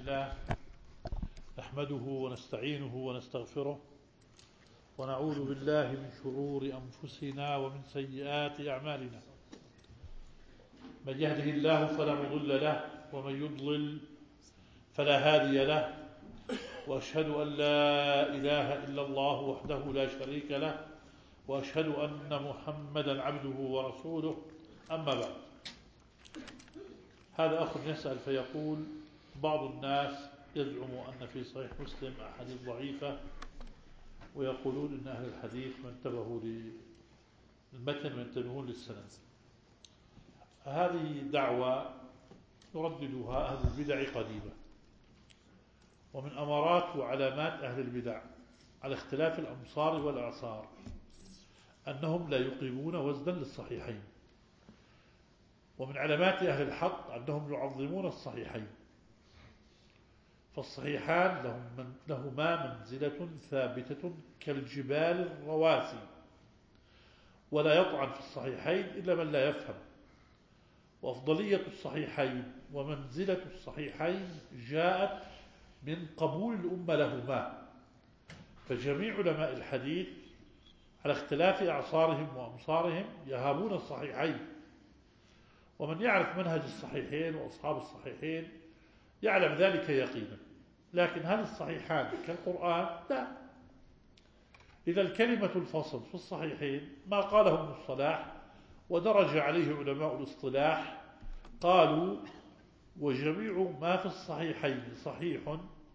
لله نحمده ونستعينه ونستغفره ونعوذ بالله من شرور أنفسنا ومن سيئات أعمالنا. من يهده الله فلا مضل له ومن يضلل فلا هادي له، وأشهد أن لا إله إلا الله وحده لا شريك له، وأشهد أن محمدا عبده ورسوله. أما بعد، هذا أخ يسأل فيقول: بعض الناس يزعم أن في صحيح مسلم أحاديث ضعيفة، ويقولون أن أهل الحديث ما انتبهوا للمتن وينتبهون للسند. هذه دعوة يرددها أهل البدع قديما، ومن أمارات وعلامات أهل البدع على اختلاف الأمصار والأعصار أنهم لا يقيمون وزنا للصحيحين، ومن علامات أهل الحق أنهم يعظمون الصحيحين، فالصحيحان لهما منزلة ثابتة كالجبال الرواسي، ولا يطعن في الصحيحين إلا من لا يفهم. وأفضلية الصحيحين ومنزلة الصحيحين جاءت من قبول الأمة لهما، فجميع علماء الحديث على اختلاف أعصارهم وأمصارهم يهابون الصحيحين، ومن يعرف منهج الصحيحين وأصحاب الصحيحين يعلم ذلك يقينا. لكن هل الصحيحان كالقرآن؟ لا. إذا الكلمة الفصل في الصحيحين ما قاله ابن الصلاح ودرج عليه علماء الاصطلاح، قالوا: وجميع ما في الصحيحين صحيح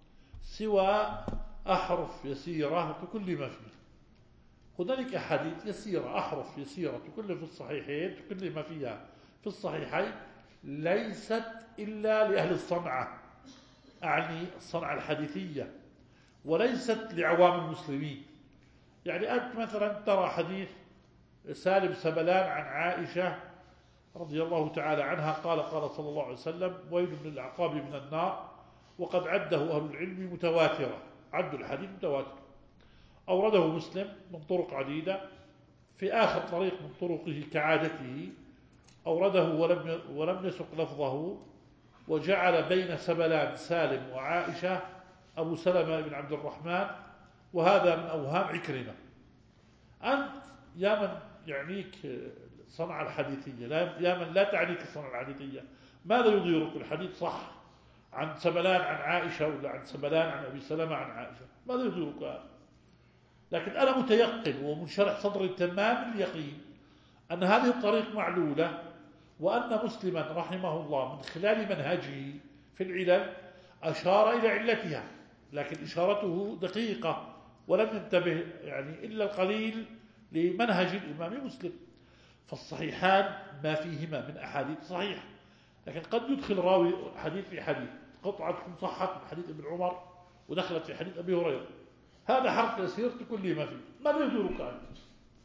سوى أحرف يسيرة تكل ما فيه. هنالك أحاديث يسيرة، أحرف يسيرة تكل في الصحيحين، تكل ما فيها في الصحيحين، ليست إلا لأهل الصنعة، أعني الصنعة الحديثية، وليست لعوام المسلمين. يعني أنت مثلا ترى حديث سالم سبلان عن عائشة رضي الله تعالى عنها قال: قال صلى الله عليه وسلم: ويل للأعقاب من النار، وقد عده أهل العلم متواترة، عدوا الحديث متواتر. أورده مسلم من طرق عديدة، في آخر طريق من طرقه كعادته أورده ولم يسق لفظه، وجعل بين سبلان سالم وعائشة أبو سلمة بن عبد الرحمن، وهذا من أوهام عكرمة. أنت يا من يعنيك الصنعة الحديثية، يا من لا تعنيك الصنعة الحديثية، ماذا يضيرك؟ الحديث صح عن سبلان عن عائشة ولا عن سبلان عن أبي سلمة عن عائشة، ماذا يضيرك هذا؟ لكن أنا متيقن ومنشرح صدري تمام اليقين أن هذه الطريق معلولة، وأن مسلما رحمه الله من خلال منهجه في العلل أشار إلى علتها، لكن إشارته دقيقة، ولم ينتبه يعني إلا القليل لمنهج الإمام مسلم. فالصحيحان ما فيهما من أحاديث صحيحة، لكن قد يدخل راوي حديث في حديث، قطعة تكون صحت من حديث ابن عمر ودخلت في حديث أبي هريرة، هذا حرف يسير تكل ما فيه، ماذا يدورك أنت؟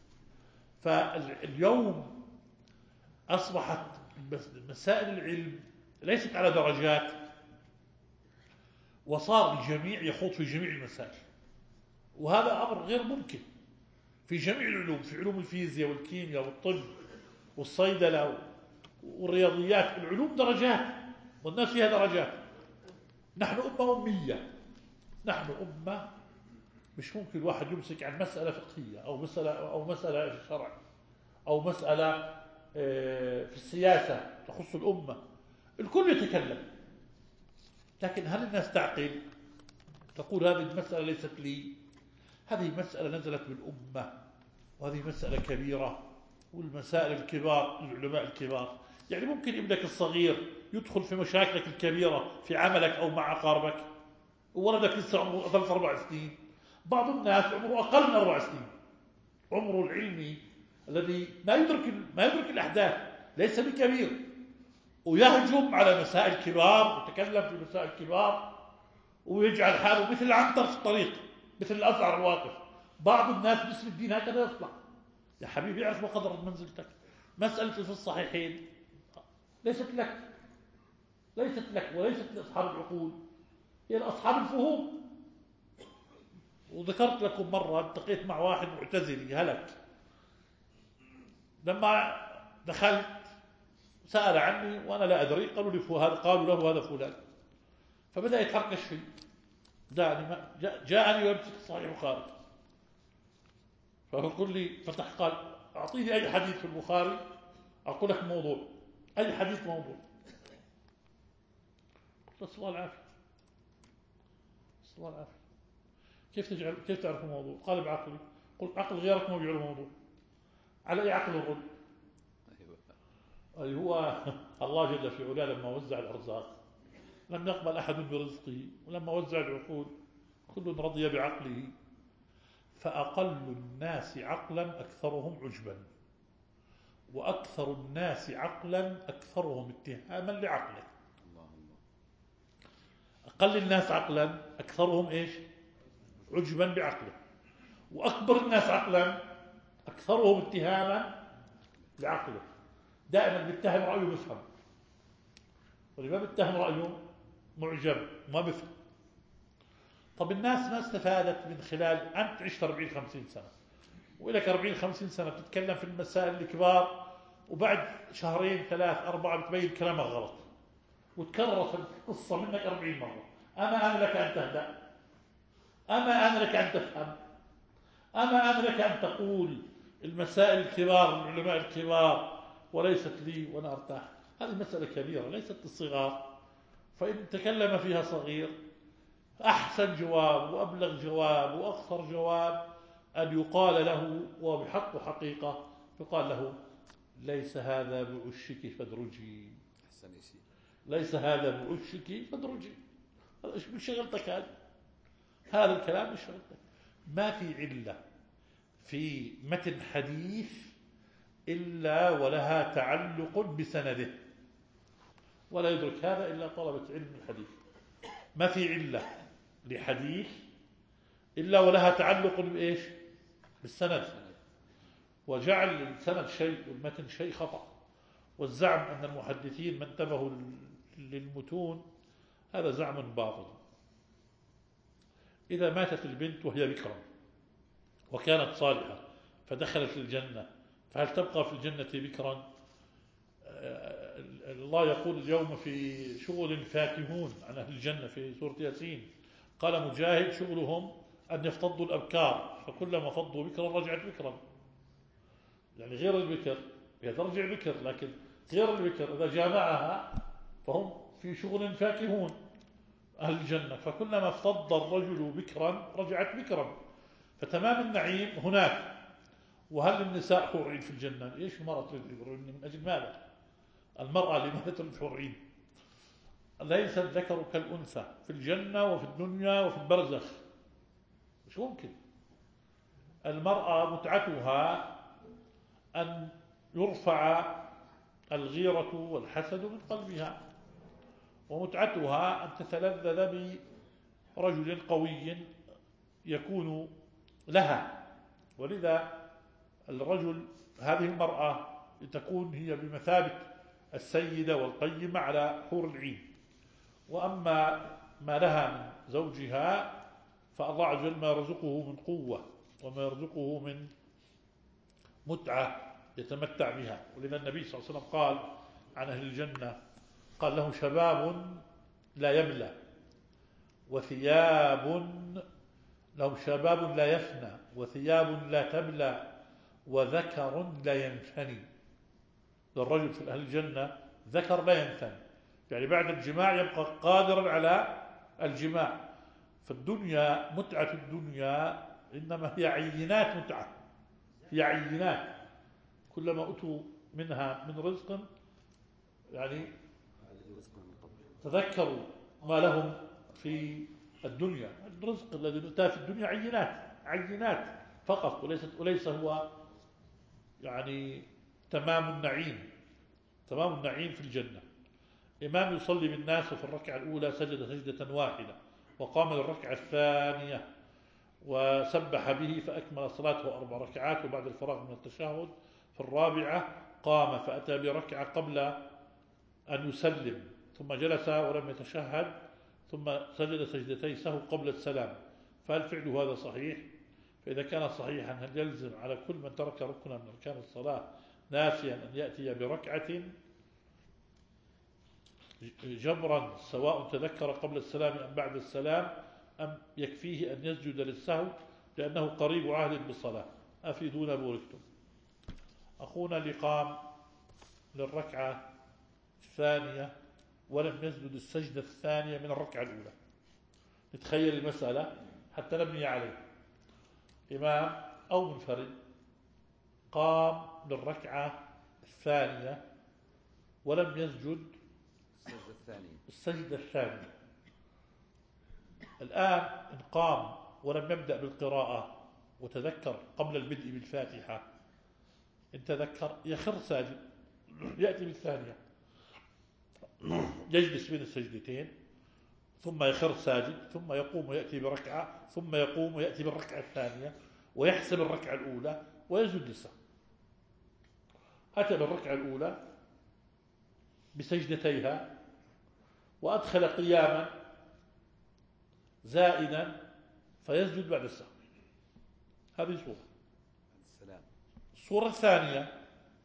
فاليوم أصبحت مسائل العلم ليست على درجات، وصار الجميع يخوض في جميع المسائل، وهذا أمر غير ممكن في جميع العلوم، في علوم الفيزياء والكيمياء والطب والصيدلة والرياضيات. العلوم درجات والناس فيها درجات. نحن أمة أمية، نحن أمة مش ممكن واحد يمسك عن مسألة فقهية أو مسألة في الشرع أو مسألة في السياسة تخص الأمة، الكل يتكلم. لكن هل الناس تعقل؟ تقول هذه المسألة ليست لي، هذه مسألة نزلت بالأمة، وهذه مسألة كبيرة، والمسائل الكبار للعلماء الكبار. يعني ممكن ابنك الصغير يدخل في مشاكلك الكبيرة في عملك أو مع أقاربك، وولدك لسه عمره 3-4 سنين. بعض الناس عمره أقل من 4 سنين، عمره العلمي الذي ما يدرك الأحداث، ليس بكبير، ويهجم على مسائل كبار ويتكلم في مسائل كبار ويجعل حاله مثل العنتر في الطريق، مثل الأزعر الواقف. بعض الناس باسم الدين هكذا يطلع. يا حبيبي اعرف قدر منزلتك. مسألة في الصحيحين ليست لك وليست لأصحاب العقول، هي لأصحاب الفهوم. وذكرت لكم مرة التقيت مع واحد معتزلي هلك، لما دخلت سأل عني وأنا لا أدري، قالوا له هذا فلان. فبدأ يتحركش فيه. جاءني ويمسك صحيح البخاري، فيقول لي فتح قال أعطيني أي حديث في البخاري أقول لك موضوع، أي حديث موضوع. قلت الله العافية، الله العافية، كيف تعرف الموضوع؟ قال بعقلي. قلت عقل غيرك ما بيعرف الموضوع، على أي عقل الرد؟ أي هو الله جل في علاه لما وزع الأرزاق لم يقبل أحد برزقه، ولما وزع العقول كل رضي بعقله، فأقل الناس عقلا أكثرهم عجبا، وأكثر الناس عقلا أكثرهم اتهاما لعقله. أقل الناس عقلا أكثرهم إيش؟ عجبا بعقله. وأكبر الناس عقلا أكثرهم اتهاما لعقله. دائما بيتهم رأيه بفهم، واللي ما بيتهم رأيه معجب ما بفهم. طب الناس ما استفادت من خلال أنت عشت 40-50 سنة ولك 40-50 سنة بتتكلم في المسائل الكبار، وبعد 2-3-4 بتبين كلامك غلط وتكررت القصة منك 40 مرة. أما أنا لك أن تهدأ، أما أنا لك أن تفهم، أما أنا لك أن تقول المسائل الكبار العلماء الكبار وليست لي وأنا أرتاح. هذه مسألة كبيرة ليست الصغار، فإن تكلم فيها صغير أحسن جواب وأبلغ جواب وأقصر جواب أن يقال له وبحق حقيقة، يقال له ليس هذا بعشك فادرجي، ليس هذا بعشك فادرجي. مش شغلتك هذا الكلام مش شغلتك. ما في علة في متن حديث إلا ولها تعلق بسنده، ولا يدرك هذا إلا طلبة علم الحديث. ما في علة لحديث إلا ولها تعلق بإيش؟ بالسند. وجعل السند شيء والمتن شيء خطأ، والزعم أن المحدثين ما انتبهوا للمتون هذا زعم باطل. إذا ماتت البنت وهي بكرا وكانت صالحة فدخلت الجنة، فهل تبقى في الجنة بكرا؟ الله يقول اليوم في شغل فاكهون عن أهل الجنة في سورة ياسين. قال مجاهد شغلهم أن يفتضوا الأبكار، فكلما فضوا بكرا رجعت بكرا. يعني غير البكر هي ترجع بكر، لكن غير البكر إذا جامعها فهم في شغل فاكهون أهل الجنة، فكلما افتض الرجل بكرا رجعت بكرا. فتمام النعيم هناك. وهل النساء حور عين في الجنة؟ إيش المرأة تريد حور عين؟ من أجل ماذا؟ المرأة لماذا تريد حور عين؟ ليس الذكر كالأنثى في الجنة وفي الدنيا وفي البرزخ، مش ممكن. المرأة متعتها أن يرفع الغيرة والحسد من قلبها، ومتعتها أن تتلذذ برجل قوي يكون لها. ولذا الرجل هذه المرأة تكون هي بمثابة السيدة والقيمة على حور العين. وأما ما لها من زوجها فالله عز وجل ما يرزقه من قوة وما يرزقه من متعة يتمتع بها. ولذا النبي صلى الله عليه وسلم قال عن أهل الجنة، قال له شباب لا يبلى، وثياب لهم شباب لا يفنى، وثياب لا تبلى، وذكر لا ينثني. للرجل في أهل الجنة ذكر لا ينثني، يعني بعد الجماع يبقى قادرا على الجماع. فالدنيا متعة الدنيا إنما هي عينات متعة، هي عينات. كلما أتوا منها من رزق يعني تذكروا ما لهم في الدنيا. الرزق الذي نؤتاه في الدنيا عينات، عينات فقط، وليس هو يعني تمام النعيم. تمام النعيم في الجنة. إمام يصلي بالناس وفي الركعة الأولى سجد سجدة واحدة، وقام للركعة الثانية وسبح به فأكمل صلاته 4 ركعات، وبعد الفراغ من التشهد في الرابعة قام فأتى بركعة قبل أن يسلم، ثم جلس ولم يتشهد، ثم سجد سجدتي سهو قبل السلام. فهل فعله هذا صحيح؟ فإذا كان صحيحا هل يلزم على كل من ترك ركنا من أركان الصلاة ناسيا أن يأتي بركعة جبرا سواء تذكر قبل السلام أم بعد السلام، أم يكفيه أن يسجد للسهو لأنه قريب عهد بالصلاة؟ أفيدونا بوركتم. أخونا اللي قام للركعة الثانية ولم يسجد السجدة الثانية من الركعة الأولى، نتخيل المسألة حتى نبني عليه. إمام أو منفرد قام للركعة الثانية ولم يسجد السجدة الثانية. الآن إن قام ولم يبدأ بالقراءة وتذكر قبل البدء بالفاتحة، إن تذكر يخر ساجد، يأتي بالثانية، يجلس بين السجدتين ثم يخر ساجد، ثم يقوم ويأتي بركعة، ثم يقوم ويأتي بالركعة الثانية ويحسب الركعة الأولى ويسجد للسهو. أتى بالركعة الأولى بسجدتيها وأدخل قياما زائدا فيسجد بعد السهو. هذه صورة. الصورة الثانية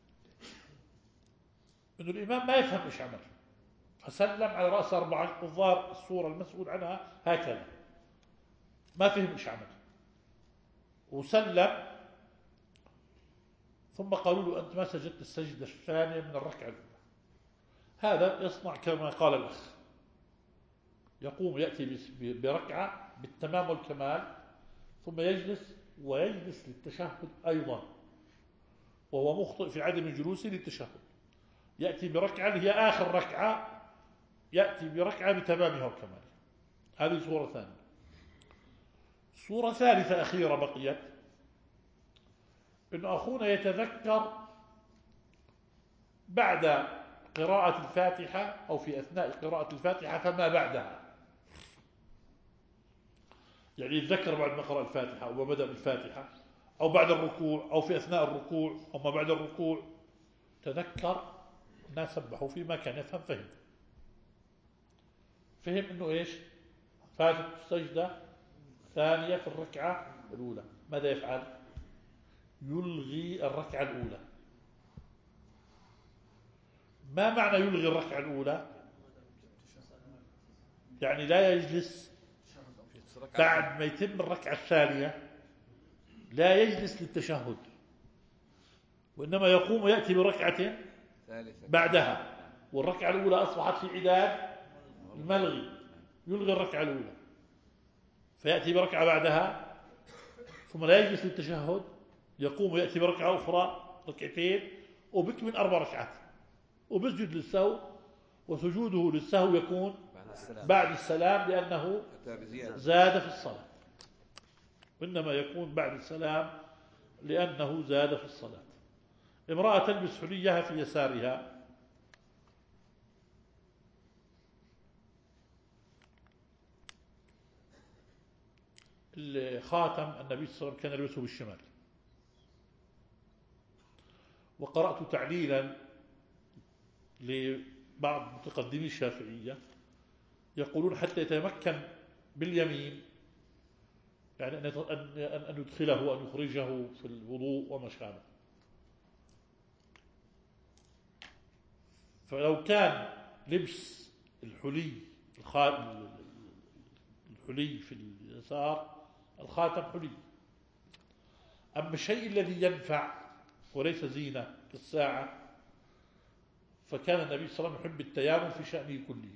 أن الإمام ما يفهم إيش عمل، فسلم على رأس 4. الظاهر الصورة المسؤول عنها هكذا، ما فهم إيش عمل وسلم، ثم قالوا له أنت ما سجدت السجدة الثانية من الركعة الأولى. هذا يصنع كما قال الأخ، يقوم يأتي بركعة بالتمام والكمال، ثم يجلس ويجلس للتشهد أيضا، وهو مخطئ في عدم جلوسه للتشهد. يأتي بركعة هي آخر ركعة، يأتي بركعة بتمامها وكمالها. هذه صورة ثانية. صورة ثالثة أخيرة بقيت، إن أخونا يتذكر بعد قراءة الفاتحة أو في أثناء قراءة الفاتحة فما بعدها، يعني يتذكر بعد ما قرأ الفاتحة أو ما بدأ بالفاتحة أو بعد الركوع أو في أثناء الركوع أو ما بعد الركوع، تذكر الناس سبحوا فيما كان يفهم، فهم إنه إيش فاتت السجدة ثانية في الركعة الأولى. ماذا يفعل؟ يلغي الركعة الأولى. ما معنى يلغي الركعة الأولى؟ يعني لا يجلس بعد ما يتم الركعة الثانية، لا يجلس للتشهد، وإنما يقوم ويأتي بركعة بعدها، والركعة الأولى أصبحت في عداد الملغي، يلغي الركعة الأولى فيأتي بركعة بعدها، ثم لا يجلس للتشهد، يقوم ويأتي بركعة أخرى، ركعتين، وبكمل 4 ركعات، وبسجد للسهو، وسجوده للسهو يكون بعد السلام لأنه زاد في الصلاة، وإنما يكون بعد السلام لأنه زاد في الصلاة. امرأة تلبس حليها في يسارها، الخاتم النبي صلى الله عليه وسلم كان يلبسه بالشمال، وقرأت تعليلا لبعض متقدمي الشافعية يقولون حتى يتمكن باليمين، يعني أن يدخله وأن يخرجه في الوضوء وما شابه. فلو كان لبس الحلي في اليسار، الخاتم حلي. أما الشيء الذي ينفع وليس زينة كالساعة، فكان النبي صلى الله عليه وسلم يحب التيامن في شأنه كله.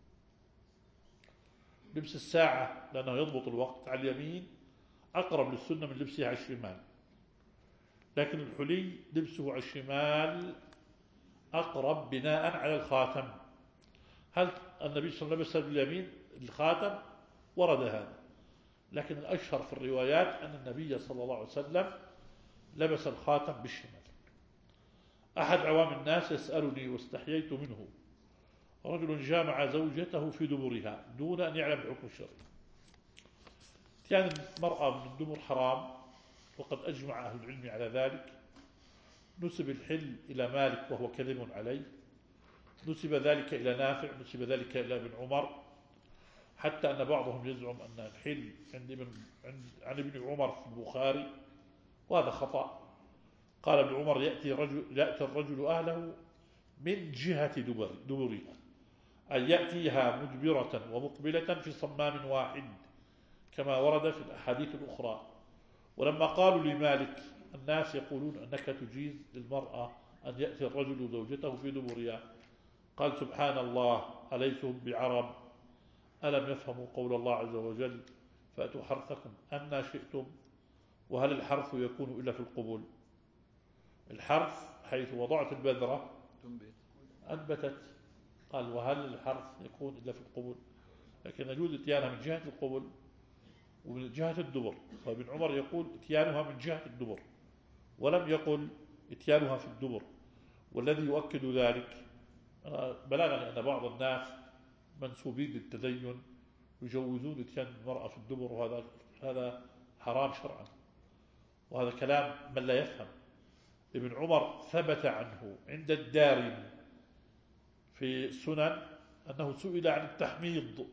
لبس الساعة لأنه يضبط الوقت على اليمين أقرب للسنة من لبسها على الشمال، لكن الحلي لبسه على الشمال أقرب بناء على الخاتم. هل النبي صلى الله عليه وسلم لبس باليمين الخاتم؟ ورد هذا، لكن الأشهر في الروايات أن النبي صلى الله عليه وسلم لبس الخاتم بالشمال. أحد عوام الناس يسألني واستحييت منه، رجل جامع زوجته في دبرها دون أن يعلم الحكم الشرعي. كان المرأة من الدبر حرام، وقد أجمع أهل العلم على ذلك. نسب الحل إلى مالك وهو كذب عليه، نسب ذلك إلى نافع، نسب ذلك إلى ابن عمر، حتى أن بعضهم يزعم أن الحل عن ابن عمر في البخاري، وهذا خطأ. قال ابن عمر يأتي الرجل أهله من جهة دبرها، أن يأتيها مدبرة ومقبلة في صمام واحد كما ورد في الأحاديث الأخرى. ولما قالوا لمالك الناس يقولون أنك تجيز للمرأة أن يأتي الرجل زوجته في دبرها، قال سبحان الله أليسهم بعرب ألم يفهموا قول الله عز وجل فأتوا حرثكم أن شئتم. وهل الحرث يكون إلا في القبول؟ الحرث حيث وضعت البذرة أنبتت، قال وهل الحرث يكون إلا في القبول؟ لكن يجوز اتيانها من جهة القبول ومن جهة الدبر. فابن عمر يقول اتيانها من جهة الدبر ولم يقل اتيانها في الدبر. والذي يؤكد ذلك بلغني أن بعض الناس منسوبين للتدين يجوزون اتيان المرأة في الدبر، وهذا حرام شرعا، وهذا كلام من لا يفهم. ابن عمر ثبت عنه عند الدارمي في السنن أنه سئل عن التحميض،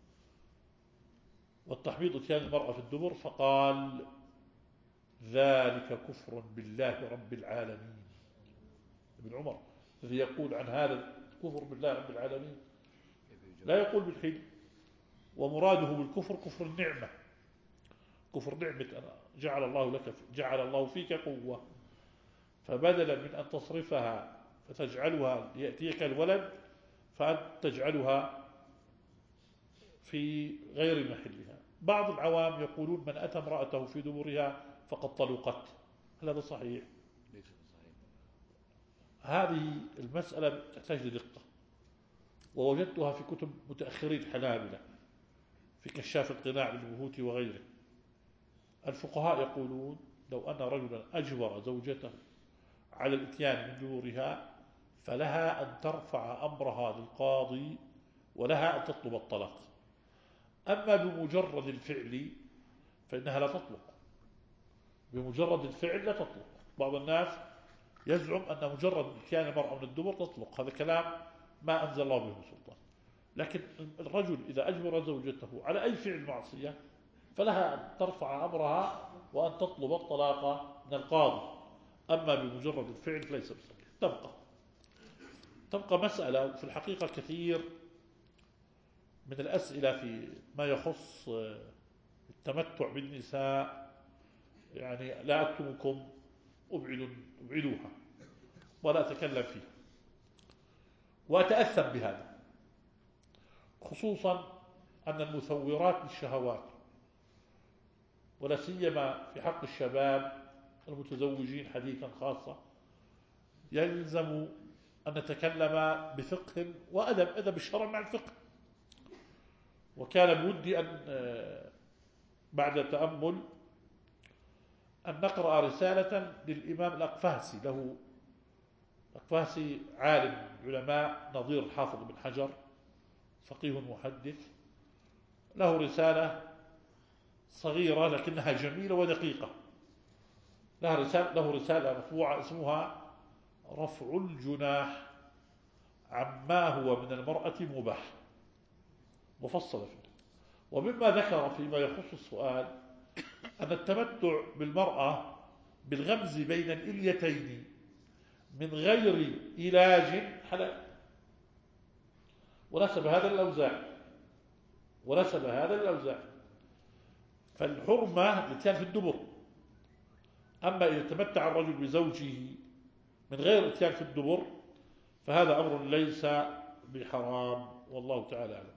والتحميض اتيان المرأة في الدبر، فقال ذلك كفر بالله رب العالمين. ابن عمر الذي يقول عن هذا كفر بالله رب العالمين لا يقول بالحل، ومراده بالكفر كفر النعمة، كفر نعمة جعل الله فيك قوة، فبدلا من أن تصرفها فتجعلها ليأتيك الولد فأنت تجعلها في غير محلها. بعض العوام يقولون من أتى امرأته في دبرها فقد طلقت. هل هذا صحيح؟ ليس صحيح. هذه المسألة تحتاج لدقة، ووجدتها في كتب متأخرين الحنابلة في كشاف القناع للبهوت وغيره. الفقهاء يقولون لو أن رجلا أجبر زوجته على الاتيان من دبرها فلها أن ترفع أمرها للقاضي ولها أن تطلب الطلاق. أما بمجرد الفعل فإنها لا تطلق، بمجرد الفعل لا تطلق. بعض الناس يزعم أن مجرد اتيان المرأة من الدبر تطلق، هذا كلام ما أنزل الله به سلطان. لكن الرجل إذا أجبر زوجته على أي فعل معصية فلها أن ترفع أمرها وأن تطلب الطلاق من القاضي. أما بمجرد الفعل فليس بصحيح. تبقى مسألة في الحقيقة كثير من الأسئلة في ما يخص التمتع بالنساء، يعني لا أكتمكم أبعدوها ولا أتكلم فيها، وأتأثم بهذا، خصوصا أن المثورات للشهوات ولا سيما في حق الشباب المتزوجين حديثا خاصة يلزم أن نتكلم بفقه وأدب، أدب الشرع مع الفقه. وكان بودي أن بعد تأمل أن نقرأ رسالة للإمام الأقفهسي، له الأقفهسي عالم علماء نظير الحافظ بن حجر، فقيه محدث، له رسالة صغيرة لكنها جميلة ودقيقة. له رسالة مطبوعة اسمها رفع الجناح عما هو من المرأة مباح، مفصلة فيه. ومما ذكر فيما يخص السؤال أن التمتع بالمرأة بالغمز بين الإليتين من غير علاج حلال، ونسب هذا للأوزاعي. فالحرمة الاتيان في الدبر. أما إذا تمتع الرجل بزوجه من غير اتيان في الدبر فهذا أمر ليس بحرام، والله تعالى أعلم.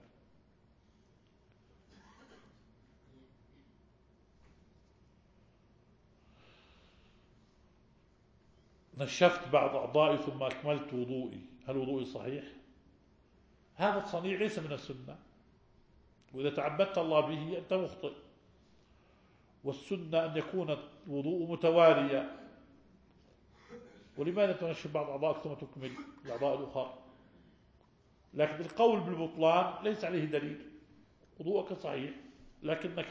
نشفت بعض أعضائي ثم أكملت وضوئي، هل وضوئي صحيح؟ هذا الصنيع ليس من السنة، وإذا تعبدت الله به أنت مخطئ. والسنة أن يكون الوضوء متواليا. ولماذا تنشف بعض أعضائك ثم تكمل الأعضاء الأخرى؟ لكن القول بالبطلان ليس عليه دليل، وضوءك صحيح لكنك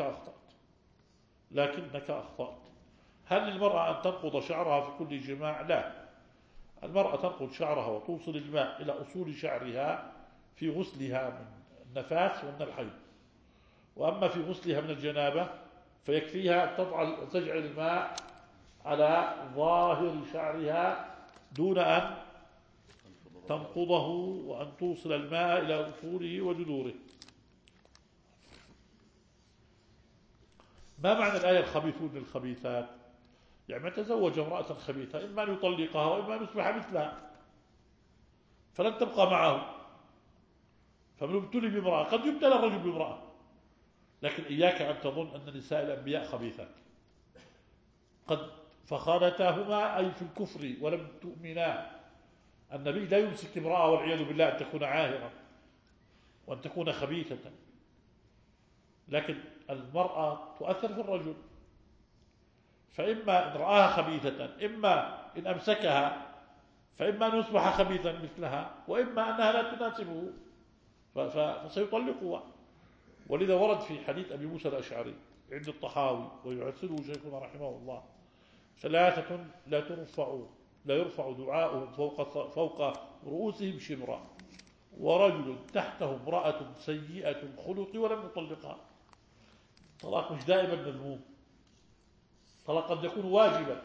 أخطأت. هل للمرأة أن تنقض شعرها في كل جماع؟ لا، المرأة تنقض شعرها وتوصل الماء إلى أصول شعرها في غسلها من النفاس ومن الحيض. وأما في غسلها من الجنابة فيكفيها أن تجعل الماء على ظاهر شعرها دون أن تنقضه وأن توصل الماء إلى أصوله وجذوره. ما معنى الآية الخبيثون للخبيثات؟ يعني من تزوج امرأة خبيثة إما أن يطلقها وإما أن يصبح مثلها فلن تبقى معه. فمن ابتلي بامرأة، قد يبتلى الرجل بامرأة، لكن إياك أن تظن أن نساء الأنبياء خبيثات. قد فخانتاهما أي في الكفر ولم تؤمنا. النبي لا يمسك امرأة والعياذ بالله أن تكون عاهرة وأن تكون خبيثة، لكن المرأة تؤثر في الرجل، فإما إن رآها خبيثة إما إن أمسكها فإما أن يصبح خبيثا مثلها وإما أنها لا تناسبه فسيطلقها. ولذا ورد في حديث أبي موسى الأشعري عند الطحاوي ويحسنه شيخنا رحمه الله: ثلاثة لا يرفع دعاؤهم فوق رؤوسهم شبرا، ورجل تحته امرأة سيئة الخلق ولم يطلقها. الطلاق مش دائما مذموم، الطلاق قد يكون واجبا،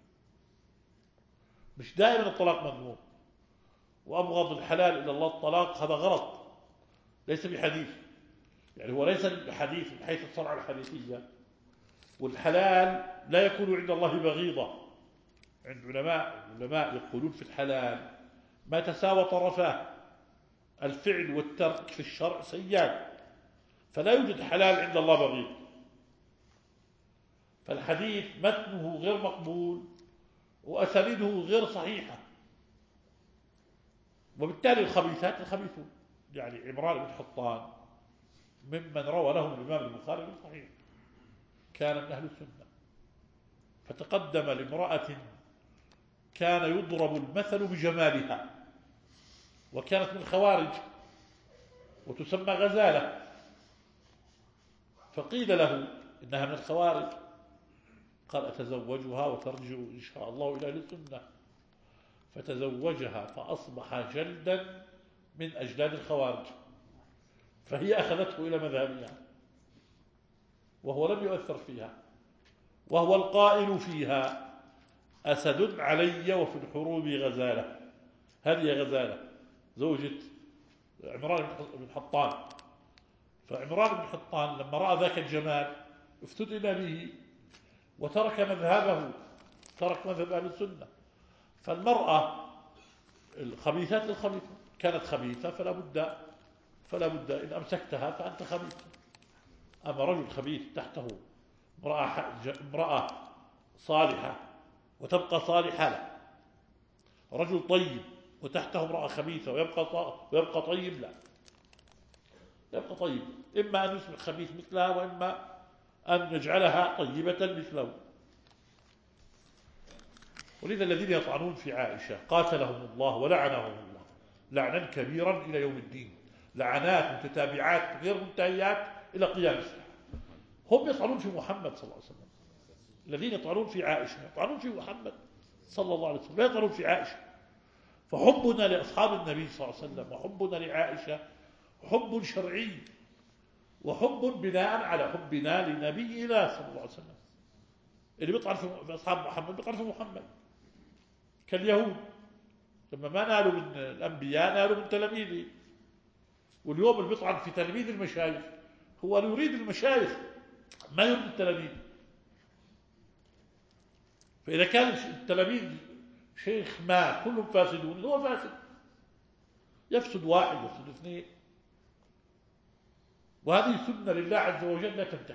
مش دائما الطلاق مذموم. وأبغض الحلال إلى الله الطلاق، هذا غلط، ليس بحديث، يعني هو ليس بحديث من حيث الصنعة الحديثية. والحلال لا يكون عند الله بغيضة. عند علماء يقولون في الحلال ما تساوى طرفاه، الفعل والترك في الشرع سيان، فلا يوجد حلال عند الله بغيض. فالحديث متنه غير مقبول وأسانيده غير صحيحة، وبالتالي الخبيثات الخبيثون. يعني عمران بن حطان ممن روى لهم الإمام البخاري في الصحيح، كان من أهل السنة، فتقدم لامرأة كان يضرب المثل بجمالها، وكانت من الخوارج وتسمى غزالة، فقيل له إنها من الخوارج، قال: أتزوجها وترجع إن شاء الله إلى أهل السنة. فتزوجها فأصبح جلدا من أجلاد الخوارج، فهي أخذته إلى مذهبها وهو لم يؤثر فيها، وهو القائل فيها: أسد علي وفي الحروب غزالة. هذه غزالة زوجة عمران بن حطان. فعمران بن حطان لما رأى ذاك الجمال افتتن به وترك مذهبه، ترك مذهب أهل السنة. فالمرأة الخبيثات للخبيثة، كانت خبيثة فلا بد إن أمسكتها فأنت خبيث. أما رجل خبيث تحته امرأة صالحة وتبقى صالحة، لا. رجل طيب وتحته امرأة خبيثة ويبقى طيب، لا. يبقى طيب، إما أن يصبح خبيث مثلها وإما أن يجعلها طيبة مثله. ولذا الذين يطعنون في عائشة قاتلهم الله ولعنهم الله لعنا كبيرا إلى يوم الدين، لعنات متتابعات غير منتهيات إلى قيام الساعة. هم يطعنون في محمد صلى الله عليه وسلم. الذين يطعنون في عائشة يطعنون في محمد صلى الله عليه وسلم، لا يطعنون في عائشة. فحبنا لأصحاب النبي صلى الله عليه وسلم وحبنا لعائشة حب شرعي، وحب بناء على حبنا لنبينا صلى الله عليه وسلم. اللي بيطعن في أصحاب محمد بيطعن في محمد، كاليهود لما ما نالوا من الأنبياء نالوا من تلاميذه. واليوم اللي بيطعن في تلاميذ المشايخ هو اللي يريد المشايخ، ما يريد التلاميذ. فإذا كان التلاميذ شيخ ما كلهم فاسدون، هو فاسد، يفسد واحد يفسد اثنين. وهذه سنة لله عز وجل لا تنتهي.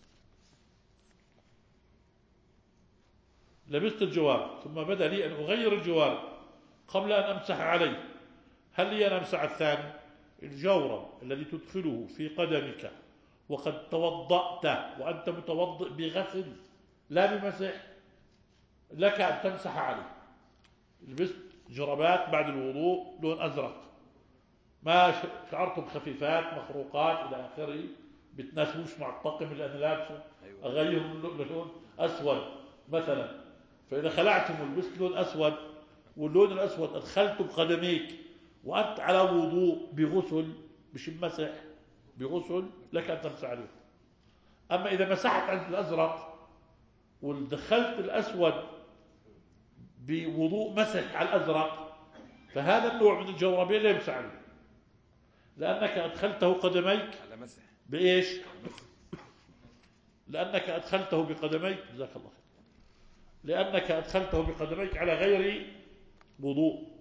لبست الجوار ثم بدا لي أن أغير الجوار قبل أن أمسح عليه. هل لي أن أمسح الثاني؟ الجورب الذي تدخله في قدمك وقد توضأت وأنت متوضئ بغسل لا بمسح، لك أن تمسح عليه. لبست جربات بعد الوضوء لون أزرق، ما شعرتم خفيفات مخروقات إلى آخره بتناسبوش مع الطقم اللي أنا لابسه، أغير لون أسود مثلا. فإذا خلعتم ولبست لون أسود واللون الأسود أدخلتم قدميك وأنت على وضوء بغسل، مش مسح، بغسل، لك أن تمسح عليه. أما إذا مسحت عند الأزرق ودخلت الأسود بوضوء مسح على الأزرق فهذا النوع من الجوربين لا يمسح عليه، لأنك أدخلته قدميك على مسح بإيش؟ لأنك أدخلته بقدميك، جزاك الله خير، لأنك أدخلته بقدميك على غير وضوء.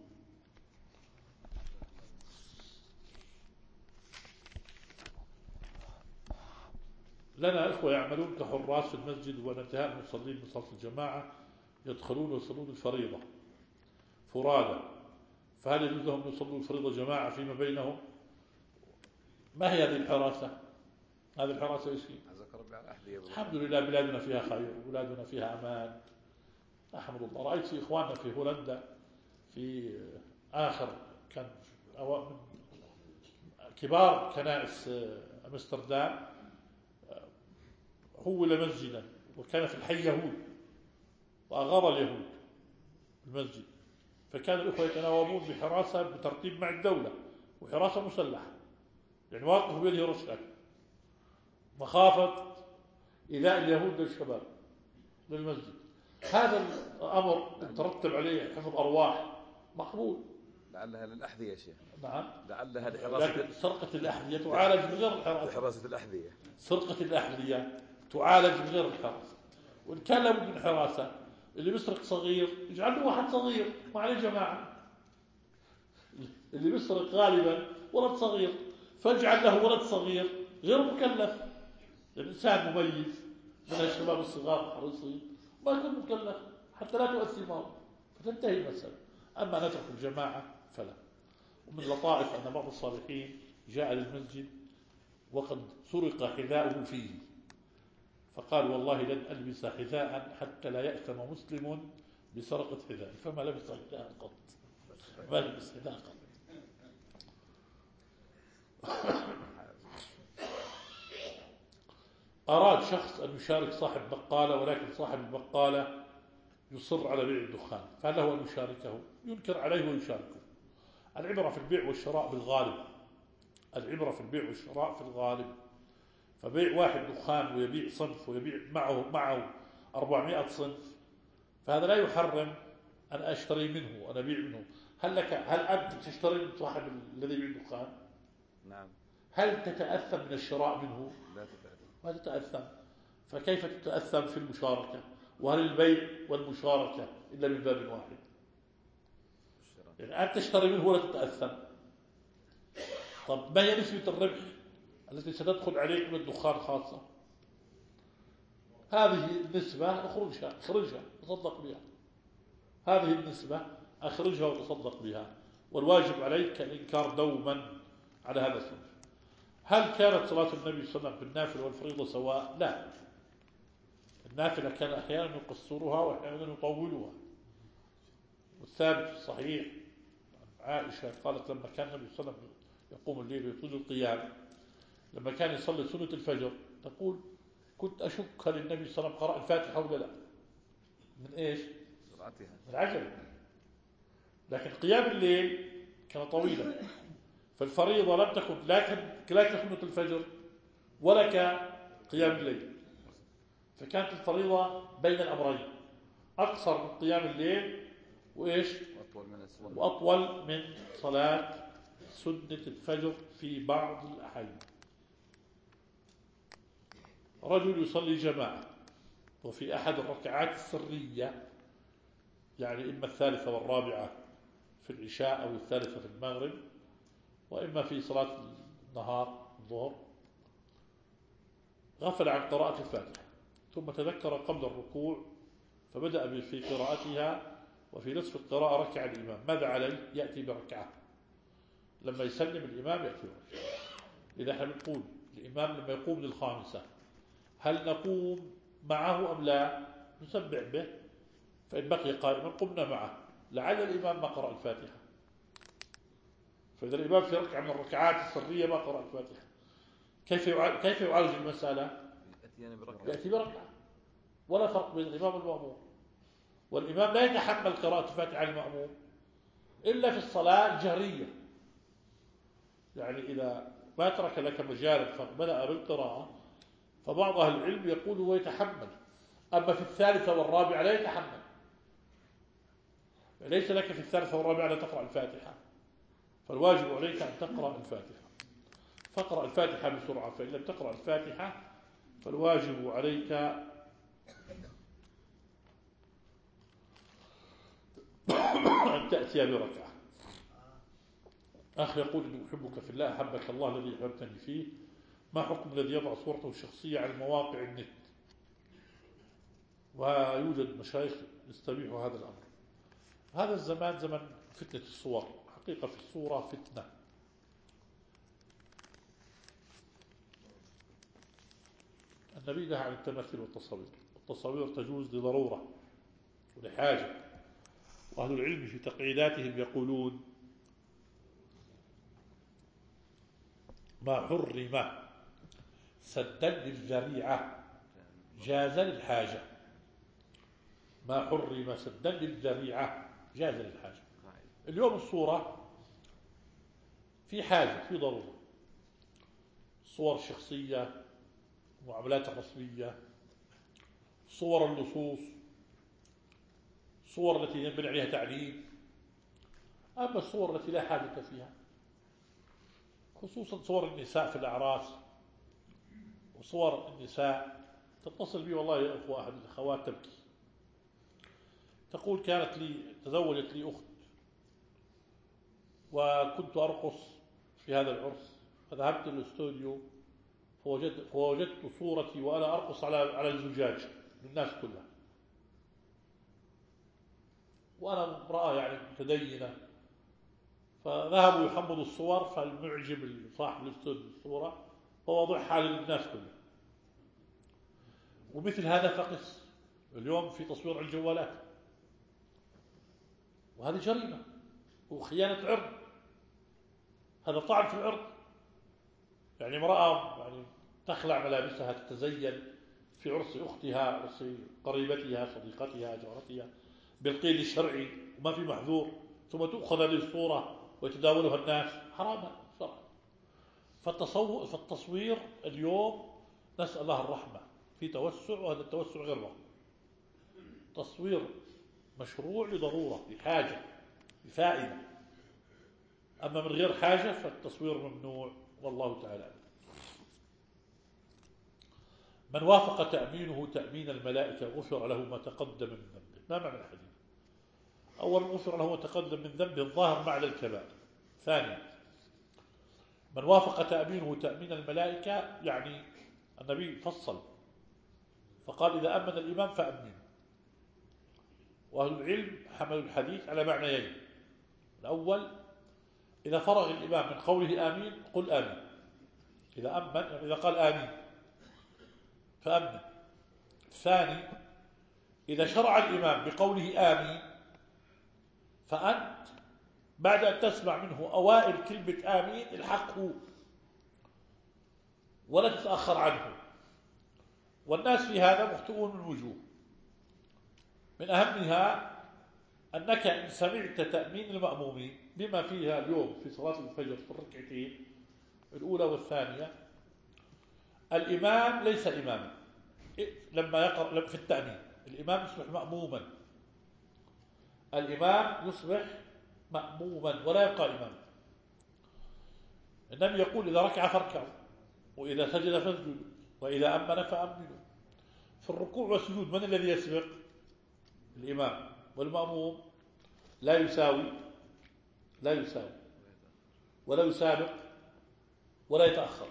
لنا إخوة يعملون كحراس في المسجد، وانتهاء المصلين من صلاة الجماعة يدخلون ويصلون الفريضة فرادى، فهل يجوز لهم يصلوا الفريضة جماعة فيما بينهم؟ ما هي هذه الحراسة؟ هذه الحراسة ايش هي؟ الحمد لله بلادنا فيها خير وبلادنا فيها أمان، أحمد الله. رأيت في إخواننا في هولندا في آخر كان من كبار كنائس أمستردام حول مسجدا، وكان في الحي يهود وأغار اليهود المسجد، فكان الأخوة يتناوبون بحراسة بترتيب مع الدولة وحراسة مسلحة، يعني واقف بيده رشاق مخافة إيذاء اليهود للشباب للمسجد. هذا الأمر يترتب عليه حفظ أرواح مقبول. لعلها للأحذية يا شيخ. نعم، لعلها لحراسة، لكن سرقة الأحذية تعالج بغير الحراسة. حراسة الأحذية، سرقة الأحذية تعالج بغير الحراسة. وإن كان لابد من حراسة، اللي بيسرق صغير يجعل له واحد صغير مع الجماعة، اللي بيسرق غالبا ولد صغير فاجعل له ولد صغير غير مكلف، الإنسان مميز من الشباب الصغار الحريصين ما يكون مكلف حتى لا تؤثر معه فتنتهي المسألة. أما نترك الجماعة فلا. ومن لطائف أن بعض الصالحين جاء للمسجد وقد سرق حذاؤه فيه، فقال والله لن ألبس حذاء حتى لا يأثم مسلم بسرقة حذاء، فما لبس حذاء قط، ما لبس حذاء قط. أراد شخص أن يشارك صاحب بقالة، ولكن صاحب البقالة يصر على بيع الدخان، فهل له أن يشاركه؟ ينكر عليه ويشاركه. العبرة في البيع والشراء بالغالب، العبرة في البيع والشراء في الغالب. فبيع واحد دخان ويبيع صنف ويبيع معه 400 صنف، فهذا لا يحرم أن أشتري منه وأنا أبيع منه. هل أنت تشتري من صاحب الذي يبيع الدخان؟ نعم. هل تتأثم من الشراء منه؟ لا تتأثم. ما تتأثم. فكيف تتأثم في المشاركة؟ وهل البيع والمشاركة إلا من باب واحد؟ يعني أنت تشتري منه ولا تتأثم. طب ما هي نسبة الربح التي ستدخل عليك من الدخان خاصة؟ هذه النسبة اخرجها تصدق بها، هذه النسبة أخرجها وتصدق بها، والواجب عليك الإنكار دوما على هذا الصنف. هل كانت صلاة النبي صلى الله عليه وسلم بالنافلة والفريضة سواء؟ لا، النافلة كان أحيانا يقصرها وأحيانا يطولها، والثابت الصحيح عائشة قالت لما كان النبي صلى الله عليه وسلم يقوم الليل ويطول القيام، لما كان يصلي سنة الفجر تقول كنت أشك هل النبي صلى الله عليه وسلم قرأ الفاتحة ولا لا، من إيش؟ سرعتها، من العجل. لكن قيام الليل كان طويلا، فالفريضة لم تكن لا كسنة الفجر ولا كقيام الليل، فكانت الفريضة بين الأمرين، أقصر من قيام الليل وإيش؟ وأطول من صلاة سنة الفجر في بعض الأحيان. رجل يصلي جماعة وفي أحد الركعات السرية، يعني إما الثالثة والرابعة في العشاء أو الثالثة في المغرب، وإما في صلاة النهار الظهر، غفل عن قراءة الفاتحة ثم تذكر قبل الركوع فبدأ في قراءتها، وفي نصف القراءة ركع الإمام. ماذا عليه؟ يأتي بركعة، لما يسلم الإمام يأتي بركعة. إذا احنا بنقول الإمام لما يقوم للخامسة هل نقوم معه أم لا؟ نسبح به، فإن بقي قائما قمنا معه لعل الإمام ما قرأ الفاتحة، فإذا الإمام في ركعة من الركعات السرية ما قرأ الفاتحة كيف يعالج المسألة؟ يأتي بركعة، ولا فرق بين الإمام والمأموم. والإمام لا يتحمل قراءة الفاتحة على المأموم إلا في الصلاة الجهرية، يعني إذا ما ترك لك مجال فبدأ بالقراءة فبعض أهل العلم يقول هو يتحمل، أما في الثالثة والرابعة لا يتحمل، ليس لك في الثالثة والرابعة أن تقرأ الفاتحة، فالواجب عليك أن تقرأ الفاتحة، فاقرأ الفاتحة بسرعة، فإن لم تقرأ الفاتحة فالواجب عليك أن تأتي بركعة. أخ يقول إني أحبك في الله، أحبك الله الذي أحببتني فيه. ما حكم الذي يضع صورته الشخصية على مواقع النت؟ ويوجد مشايخ يستبيحوا هذا الأمر. هذا الزمان زمن فتنة الصور، حقيقة في الصورة فتنة. النبي نهى عن التماثيل والتصاوير، التصاوير تجوز لضرورة ولحاجة، وأهل العلم في تقعيداتهم يقولون ما حرم سدا للذريعة جاز للحاجة، ما حرم سدا للذريعة جاز للحاجة. اليوم الصورة في حاجة، في ضرورة، صور شخصية، معاملات الرسمية، صور اللصوص، صور التي ينبني عليها تعليم. أما الصور التي لا حاجة فيها، خصوصا صور النساء في الأعراس وصور النساء، تتصل بي والله يا أخوة أحد الأخوات تبكي، تقول تزوجت لي أخت وكنت أرقص في هذا العرس، فذهبت للاستوديو فوجدت صورتي وأنا أرقص على الزجاج للناس كلها، وأنا امرأة يعني متدينة، فذهبوا يحمضوا الصور، فالمعجب صاحب الاستوديو الصورة فوضعها للناس كلها. ومثل هذا فقس اليوم في تصوير الجوالات، وهذه جريمة وخيانة عرض، هذا طعن في العرض. يعني امرأة يعني تخلع ملابسها، تتزين في عرس أختها، عرس قريبتها، صديقتها، جارتها، بالقيد الشرعي وما في محذور، ثم تؤخذ هذه الصورة ويتداولها الناس، حرام شرعا. فالتصوير اليوم نسأل الله الرحمة، في توسع، وهذا التوسع غير رحمة. تصوير مشروع لضرورة، لحاجة، لفائدة، أما من غير حاجة فالتصوير ممنوع، والله تعالى. من وافق تأمينه تأمين الملائكة غفر له ما تقدم من ذنبه. ما معنى الحديث؟ أولا غفر له ما تقدم من ذنبه الظاهر مع الكبائر. ثانيا من وافق تأمينه تأمين الملائكة، يعني النبي فصل فقال إذا أمن الإمام فأمنه، وأهل العلم حملوا الحديث على معنيين. الأول إذا فرغ الإمام من قوله آمين قل آمين، إذا أمن يعني إذا قال آمين فأمن. الثاني إذا شرع الإمام بقوله آمين فأنت بعد أن تسمع منه أوائل كلمة آمين الحقه ولا تتأخر عنه. والناس في هذا مخطئون من وجوه، من أهمها أنك إن سمعت تأمين المأمومين بما فيها اليوم في صلاة الفجر في الركعتين الأولى والثانية، الإمام ليس إماما لما يقرأ في التأمين، الإمام يصبح مأموما، الإمام يصبح مأموما ولا يبقى إماما. النبي يقول إذا ركع فاركعوا، وإذا سجد فاسجدوا، وإذا أمن فأمنوا. في الركوع والسجود من الذي يسبق؟ الإمام، والمأموم لا يساوي ولا يسابق ولا يتأخر،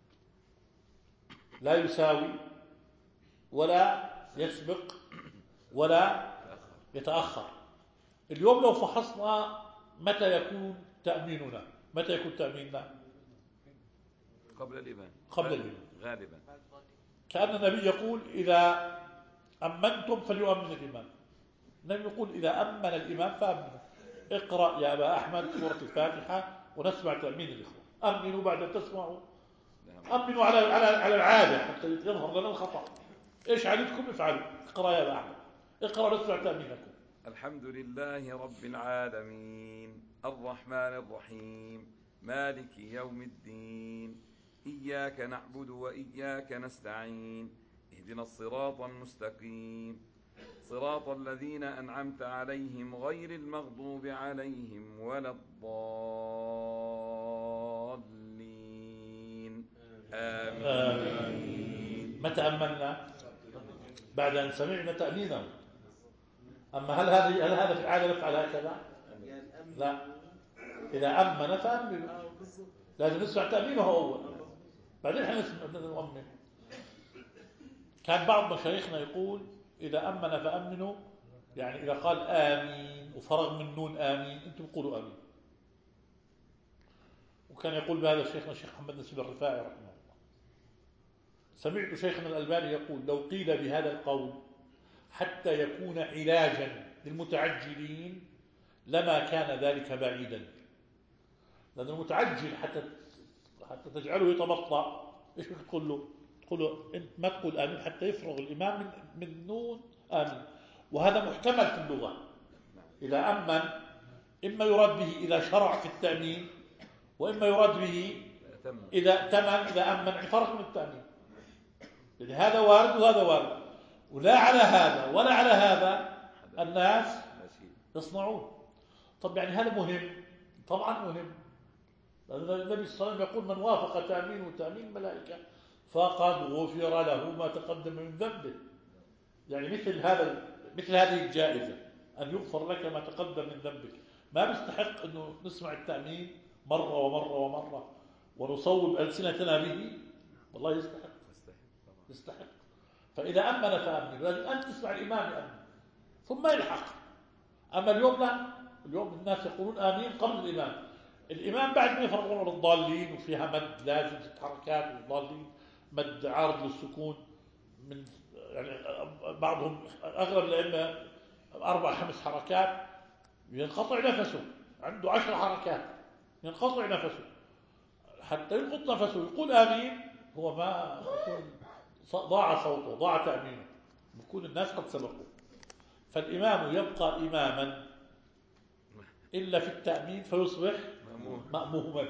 لا يساوي ولا يسبق ولا يتأخر. اليوم لو فحصنا متى يكون تأميننا، متى يكون تأميننا؟ قبل الإمام غالبا. كأن النبي يقول إذا أمنتم فليؤمن الإمام. النبي يقول إذا أمن الإمام فأمنوا. اقرأ يا أبا أحمد سورة الفاتحة ونسمع تأمين الإخوة. أمنوا بعد أن تسمعوا، أمنوا على العادة حتى يظهر لنا الخطأ. إيش عادتكم افعلوا. اقرأ يا أبا أحمد، اقرأ نسمع تأمينكم. الحمد لله رب العالمين الرحمن الرحيم مالك يوم الدين إياك نعبد وإياك نستعين اهدنا الصراط المستقيم صراط الذين أنعمت عليهم غير المغضوب عليهم ولا الضالين آمين. متى أمنا؟ بعد أن سمعنا تأمينه. أما هل هذا في العادة نفعل هكذا؟ لا. إذا أمن فأمن، لازم نسمع تأمينه أول بعدين احنا نؤمن. كان بعض مشايخنا يقول إذا أمن فأمنوا، يعني إذا قال آمين وفرغ من نون آمين أنتم قولوا آمين. وكان يقول بهذا شيخنا الشيخ محمد نسيب الرفاعي رحمه الله. سمعت شيخنا الألباني يقول لو قيل بهذا القول حتى يكون علاجا للمتعجلين لما كان ذلك بعيدا، لأن المتعجل حتى تجعله يتبطأ إيش بدك تقول له؟ تقول له أنت ما تقول آمين حتى يفرغ الإمام من نون آمين. وهذا محتمل في اللغة. إذا أمن إما يراد به إذا شرع في التأمين، وإما يراد به إذا أمن فرق من التأمين. يعني هذا وارد وهذا وارد، ولا على هذا ولا على هذا الناس يصنعون. طب يعني هذا مهم، طبعا مهم. النبي صلى الله عليه وسلم يقول من وافق تأمين وتأمين الملائكة فقد غفر له ما تقدم من ذنبه. يعني مثل هذه الجائزة أن يغفر لك ما تقدم من ذنبك. ما بيستحق أنه نسمع التأمين مرة ومرة ومرة ونصوب ألسنتنا به. والله يستحق. فإذا أمن فأمن، لازم أن تسمع الإمام يأمن ثم يلحق. أما اليوم لا، اليوم الناس يقولون آمين قبل الإمام بعد ما يفرغون الضالين وفيها مد لازم 6 حركات، والضالين مد عارض للسكون من يعني بعضهم أغلب الأئمة 4-5 حركات ينقطع نفسه، عنده 10 حركات ينقطع نفسه. حتى ينقط نفسه يقول آمين هو ما يكون ضاع صوته ضاع تأمينه، يكون الناس قد سبقوا. فالإمام يبقى إماما إلا في التأمين فيصبح مأموما،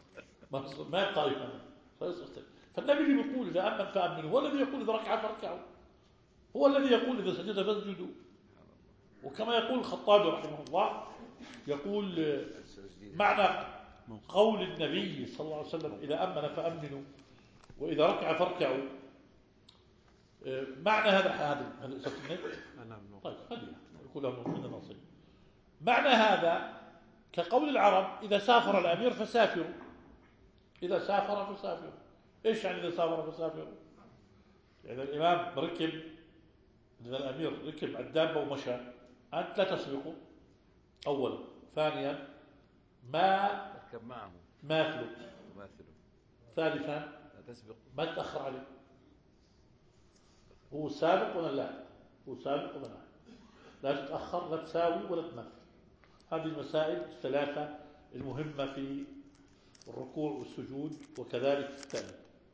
ما يبقى إماما فيصبح. فالنبي اللي بيقول إذا أمن فأمنوا هو الذي يقول إذا ركع فاركعوا، هو الذي يقول إذا سجد فاسجدوا. وكما يقول الخطابي رحمه الله يقول معنى قول النبي صلى الله عليه وسلم إذا أمن فأمنوا وإذا ركع فاركعوا، معنى هذا طيب خلينا يقول من نصيب. معنى هذا كقول العرب إذا سافر الأمير فسافروا، إذا سافر فسافروا. إيش يعني إذا سافر فسافروا؟ يعني الإمام ركب، إذا الأمير ركب على الدابة ومشى أنت لا تسبقه أولا، ثانيا ما تركب معه ماثله، ثالثا لا تسبق ما تأخر عليه. هو سابق ولا لا؟ هو سابق ولا لا؟ لا تتأخر، لا تساوي ولا تمثل. هذه المسائل الثلاثة المهمة في الركوع والسجود وكذلك في التأمين.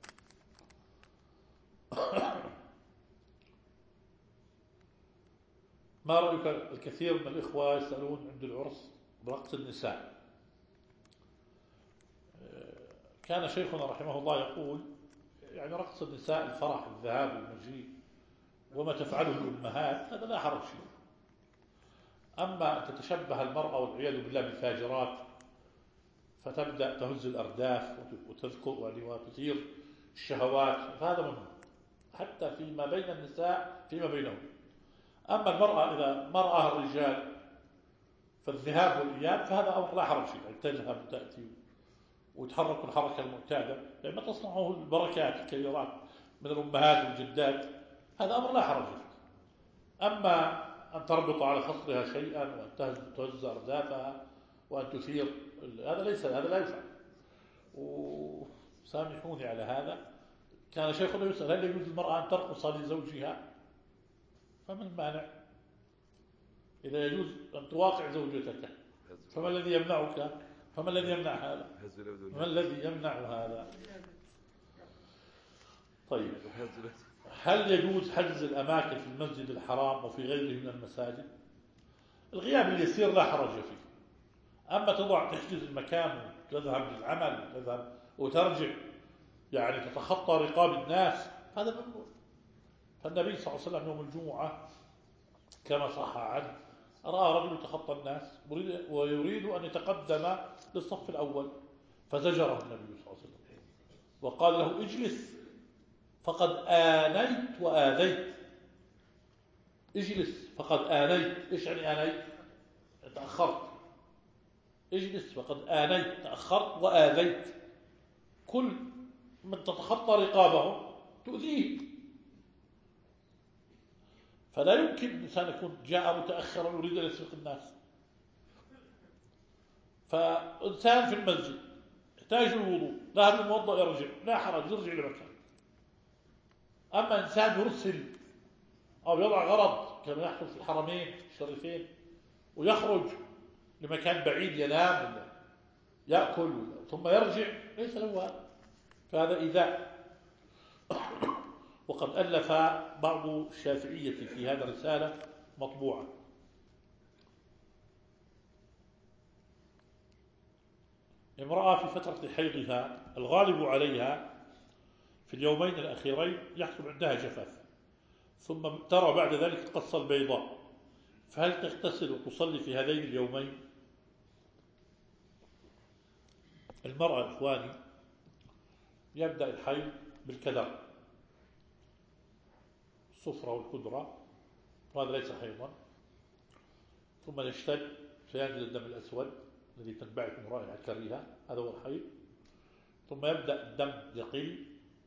ما رأيك؟ الكثير من الإخوة يسألون عند العرس برقص النساء. كان شيخنا رحمه الله يقول يعني رقص النساء الفرح الذهاب والمجيء وما تفعله الأمهات هذا لا حرج فيه. أما تتشبه المرأة والعياذ بالله بالفاجرات فتبدأ تهز الأرداف وتذكر وتثير الشهوات فهذا ممنوع حتى فيما بين النساء فيما بينهم. أما المرأة إذا ما رآها الرجال فالذهاب والإياب فهذا أمر لا حرج فيه، يعني تذهب وتأتي وتحرك الحركة المعتادة لما تصنعه البركات الكبيرات من الأمهات والجدات هذا أمر لا حرج فيه. أما أن تربط على خصرها شيئا وأن تهز أردافها وأن تثير هذا لا يفعل. وسامحوني على هذا، كان شيخنا يسأل هل يجوز المرأة أن ترقص لزوجها؟ فما المانع؟ إذا يجوز أن تواقع زوجتك فما الذي يمنعك؟ فما الذي يمنع هذا؟ ما الذي يمنع هذا؟ طيب، هل يجوز حجز الأماكن في المسجد الحرام وفي غيره من المساجد؟ الغياب اليسير لا حرج فيه. أما تحجز المكان وتذهب للعمل وتذهب وترجع يعني تتخطى رقاب الناس هذا ممنوع. فالنبي صلى الله عليه وسلم يوم الجمعة كما صح عنه رأى رجل يتخطى الناس ويريد أن يتقدم للصف الأول، فزجره النبي صلى الله عليه وسلم وقال له اجلس فقد آنيت وآذيت. اجلس فقد آنيت. إيش يعني آنيت؟ تأخرت. اجلس فقد آنيت، تأخرت وآذيت. كل من تتخطى رقابه تؤذيه. فلا يمكن الإنسان يكون جاء متأخرا ويريد أن يسبق الناس. فإنسان في المسجد يحتاج الوضوء، ذهب الموضع يرجع، لا حرج، يرجع لمكان. أما إنسان يرسل أو يضع غرض كما يحصل في الحرمين الشريفين ويخرج لمكان بعيد ينام ولا يأكل ثم يرجع، ليس له هذا، فهذا إيذاء. وقد ألف بعض الشافعية في هذا رسالة مطبوعة. امرأة في فترة حيضها الغالب عليها في اليومين الأخيرين يحصل عندها جفاف، ثم ترى بعد ذلك القصة البيضاء، فهل تغتسل وتصلي في هذين اليومين؟ المرأة إخواني يبدأ الحيض بالكدر، الصفرة والكدرة، وهذا ليس حيضا، ثم يشتد فينزل الدم الأسود الذي تتبعه رائحة كريهة، هذا هو الحيض. ثم يبدأ الدم يقل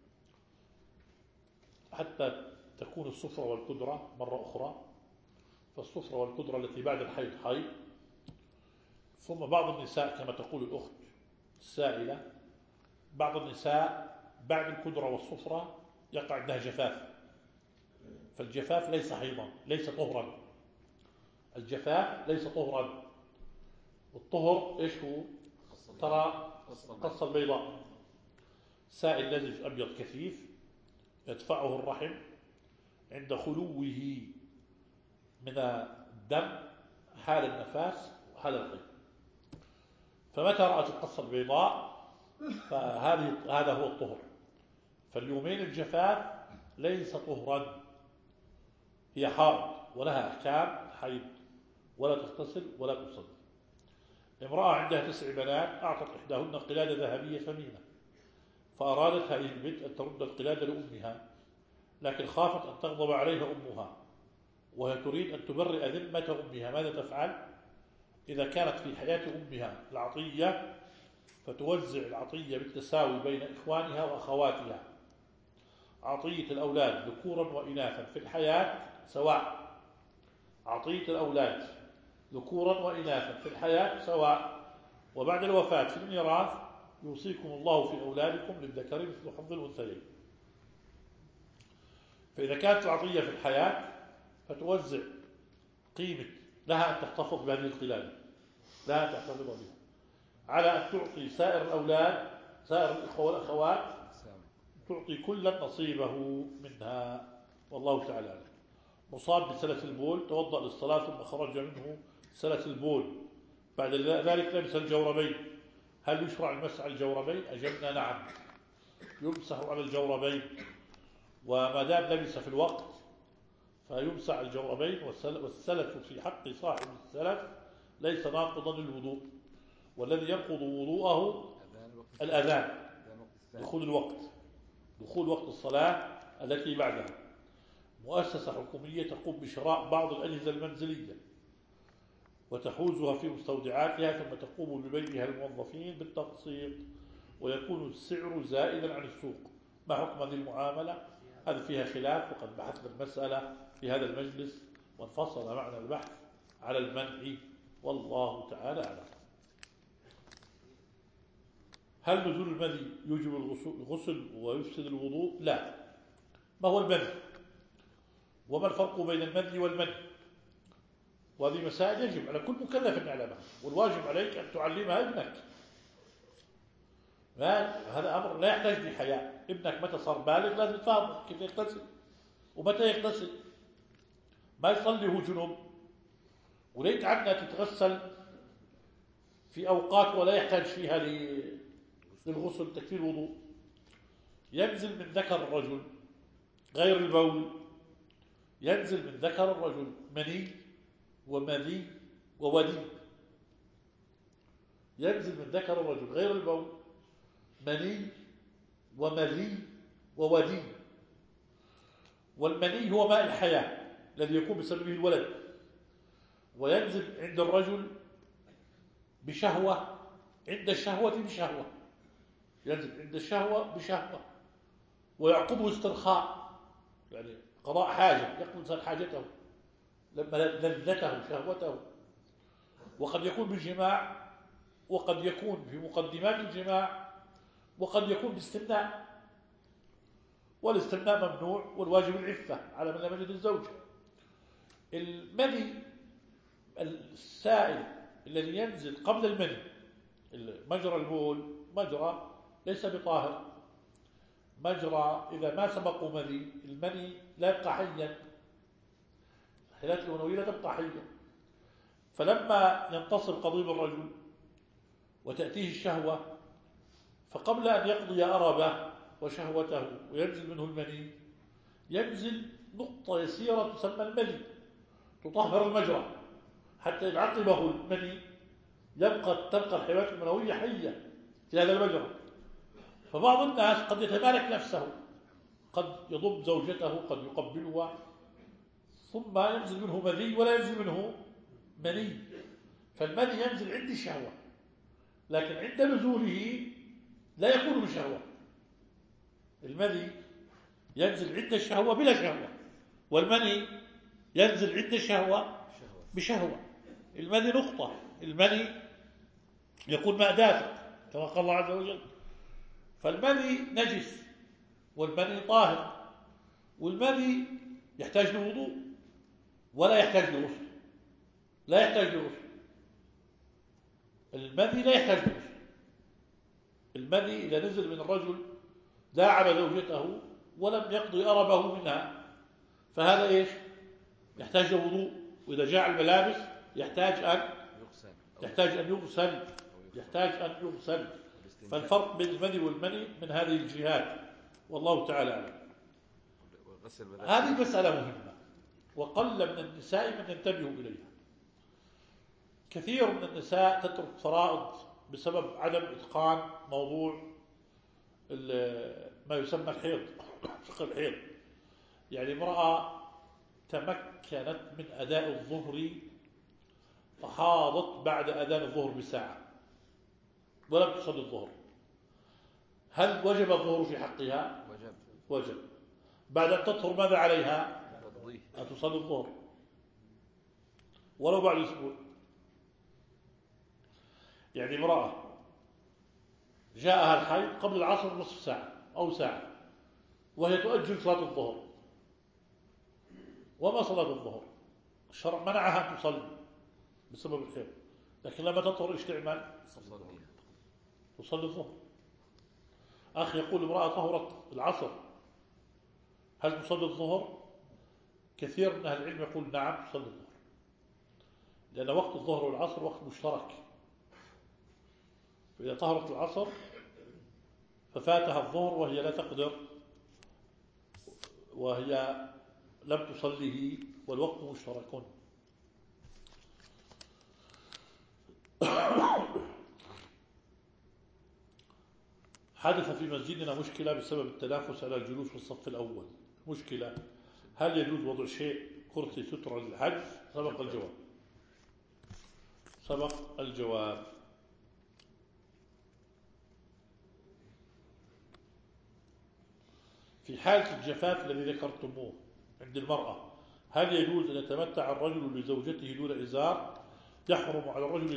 حتى تكون الصفرة والكدرة مرة أخرى، فالصفرة والكدرة التي بعد الحيض حيض. ثم بعض النساء كما تقول الأخت السائلة، بعض النساء بعد الكدرة والصفرة يقع عندها جفاف، فالجفاف ليس حيضا، ليس طهرا. الجفاف ليس طهرا، والطهر إيش هو؟ ترى قصة البيضاء، سائل نزف أبيض كثيف يدفعه الرحم عند خلوه من الدم حال النفاس وحال الحيض. فمتى رأت القصة البيضاء هذا هو الطهر. فاليومين الجفاف ليس طهرا، هي حائض ولها أحكام الحيض، ولا تغتسل ولا تصلي. امرأة عندها 9 بنات أعطت إحداهن قلادة ذهبية ثمينة، فأرادت هذه البنت أن ترد القلادة لأمها، لكن خافت أن تغضب عليها أمها وهي تريد أن تبرئ ذمة أمها. ماذا تفعل؟ إذا كانت في حياة أمها العطية فتوزع العطية بالتساوي بين إخوانها وأخواتها. عطية الأولاد ذكورا وإناثا في الحياة سواء، عطية الأولاد ذكورا وإناثا في الحياة سواء، وبعد الوفاة في الميراث يوصيكم الله في أولادكم للذكر مثل حظ الأنثيين. فإذا كانت العطية في الحياة فتوزع قيمة، لها أن تحتفظ بهذه القلادة، لها أن تحتفظ بها، على أن تعطي سائر الأولاد، سائر الإخوة والأخوات، تعطي كل نصيبه منها، والله تعالى أعلم. مصاب بسلس البول توضأ للصلاة ثم خرج منه سلس البول، بعد ذلك لبس الجوربين، هل يشرع المسح على الجوربين؟ أجبنا نعم، يمسح على الجوربين، وما دام لبس في الوقت فيمسح على الجوربين. والسلف في حق صاحب السلف ليس ناقضا للوضوء، والذي ينقض وضوءه الأذان، دخول الوقت، دخول وقت الصلاة التي بعدها. مؤسسة حكومية تقوم بشراء بعض الأجهزة المنزلية وتحوزها في مستودعاتها، ثم تقوم ببيعها للموظفين بالتقسيط، ويكون السعر زائدا عن السوق. ما حكم هذه المعاملة؟ هذا فيها خلاف، وقد بحثنا المسألة في هذا المجلس وانفصل معنا البحث على المنع، والله تعالى أعلم. هل نزول المذي يوجب الغسل ويفسد الوضوء؟ لا. ما هو المذي؟ وما الفرق بين المذي والمني؟ وهذه مسائل يجب على كل مكلف أن يعلمها، والواجب عليك أن تعلمها ابنك. هذا أمر لا يحتاج لحياء. ابنك متى صار بالغ لازم تفهمه كيف يغتسل ومتى يغتسل، ما يصلي هو جنوب. وليت عندنا تتغسل في أوقات ولا يحتاج فيها للغسل تكفير الوضوء. ينزل من ذكر الرجل غير البول، ينزل من ذكر الرجل مني ومذي وودي. ينزل من ذكر الرجل غير البول مني ومذي وودي. والمني هو ماء الحياة الذي يكون بسببه الولد، وينزل عند الرجل بشهوة، عند الشهوة بشهوة، ينزل عند الشهوة بشهوة، ويعقبه استرخاء، يعني قضاء حاجة، يقضي الإنسان حاجته لما لذته شهوته. وقد يكون بالجماع، وقد يكون في مقدمات الجماع، وقد يكون باستمناء، والاستمناء ممنوع، والواجب العفة على من لم يجد الزوج. المني السائل الذي ينزل قبل المني، مجرى البول مجرى ليس بطاهر، مجرى إذا ما سبقوا مني، المني لا يبقى حيا، الحياة المنوية لا تبقى حيا. فلما ينتصر قضيب الرجل وتأتيه الشهوة، فقبل أن يقضي أربه وشهوته وينزل منه المني، ينزل نقطة يسيرة تسمى المني، تطهر المجرى، حتى إذا عقبه المني تبقى الحيوانات المنوية حية في هذا المجرى. فبعض الناس قد يتمالك نفسه، قد يضم زوجته، قد يقبلها، ثم ينزل منه مذي ولا ينزل منه مني. فالمني ينزل عند الشهوة، لكن عند نزوله لا يكون بشهوة. المني ينزل عند الشهوة بلا شهوة، والمني ينزل عند الشهوة بشهوة. المني نقطة، المني يكون ماء دافئ كما قال الله عز وجل. فالمني نجس والمني طاهر، والمني يحتاج لوضوء ولا يحتاج لغسل، لا يحتاج لغسل. المني لا يحتاج لغسل. المني إذا نزل من الرجل داعب زوجته ولم يقضي أربه منها، فهذا إيش؟ يحتاج لوضوء، وإذا جاء الملابس يحتاج أن يغسل. فالفرق بين المني والمني من هذه الجهات، والله تعالى أعلم. هذه مسألة مهمة، وقل من النساء من ينتبه إليها. كثير من النساء تترك فرائض بسبب عدم إتقان موضوع ما يسمى الحيض، فقه الحيض. يعني امرأة تمكنت من أداء الظهر فحاضت بعد أذان الظهر بساعة ولم تصلي الظهر، هل وجب الظهر في حقها؟ وجب. بعد أن تطهر ماذا عليها؟ أن تصلي الظهر ولو بعد أسبوع. يعني امرأة جاءها الحيض قبل العصر نصف ساعة أو ساعة، وهي تؤجل صلاة الظهر وما صلاة الظهر، الشرع منعها أن تصلي بسبب الحيض، لكن لما تطهر ايش تعمل؟ تصلي الظهر. أخي يقول امرأة طهرت العصر، هل تصلي الظهر؟ كثير من أهل العلم يقول نعم تصلي الظهر، لأن وقت الظهر والعصر وقت مشترك، فإذا طهرت العصر ففاتها الظهر وهي لا تقدر، وهي لم تصليه والوقت مشترك. حدث في مسجدنا مشكلة بسبب التنافس على الجلوس في الصف الأول. مشكلة، هل يجوز وضع شيء كرسي سترة للحج؟ سبق الجواب. في حالة الجفاف الذي ذكرتموه عند المرأة، هل يجوز أن يتمتع الرجل بزوجته دون إزار؟ يحرم على الرجل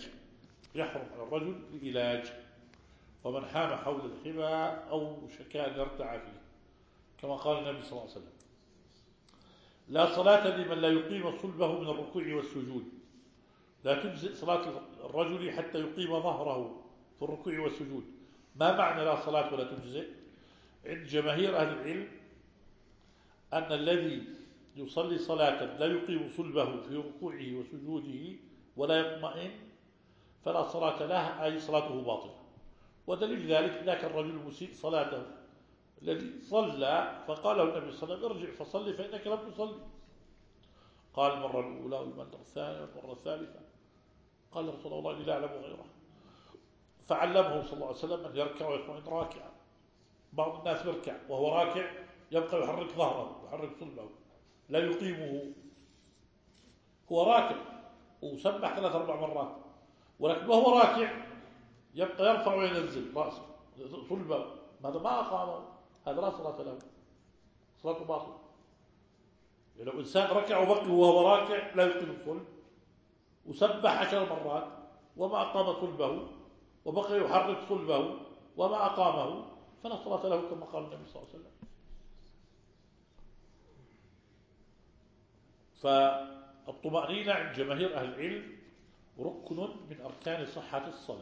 العلاج، ومن حام حول الحمى أو شكان يرتع فيه، كما قال النبي صلى الله عليه وسلم. لا صلاة لمن لا يقيم صلبه من الركوع والسجود. لا تجزئ صلاة الرجل حتى يقيم ظهره في الركوع والسجود. ما معنى لا صلاة ولا تجزئ؟ عند جماهير أهل العلم أن الذي يصلي صلاة لا يقيم صلبه في ركوعه وسجوده ولا يطمئن فلا صلاة له، أي صلاته باطلة. ودليل ذلك ذاك الرجل المسيء صلاته الذي صلى فقال له النبي صلى الله عليه وسلم ارجع فصلي فإنك لم تصلي. قال المرة الأولى والمرة الثانية والمرة الثالثة. قال رسول الله إني لا أعلم غيره. فعلمه صلى الله عليه وسلم أن يركع ويطمئن راكعا. بعض الناس يركع وهو راكع يبقى يحرك ظهره ويحرك صلبه لا يقيمه، هو راكع وسبح 3-4 مرات، ولكن وهو راكع يبقى يرفع وينزل رأسه صلبه، هذا ما أقامه، هذا لا صلاة له، صلاته باطل. يعني لو إنسان ركع وبقي وهو راكع لا يقيم الصلب وسبح 10 مرات وما أقام صلبه وبقي يحرك صلبه وما أقامه فلا صلاة له كما قال النبي صلى الله عليه وسلم. فالطمأنينة عند جماهير أهل العلم ركن من أركان صحة الصلاة.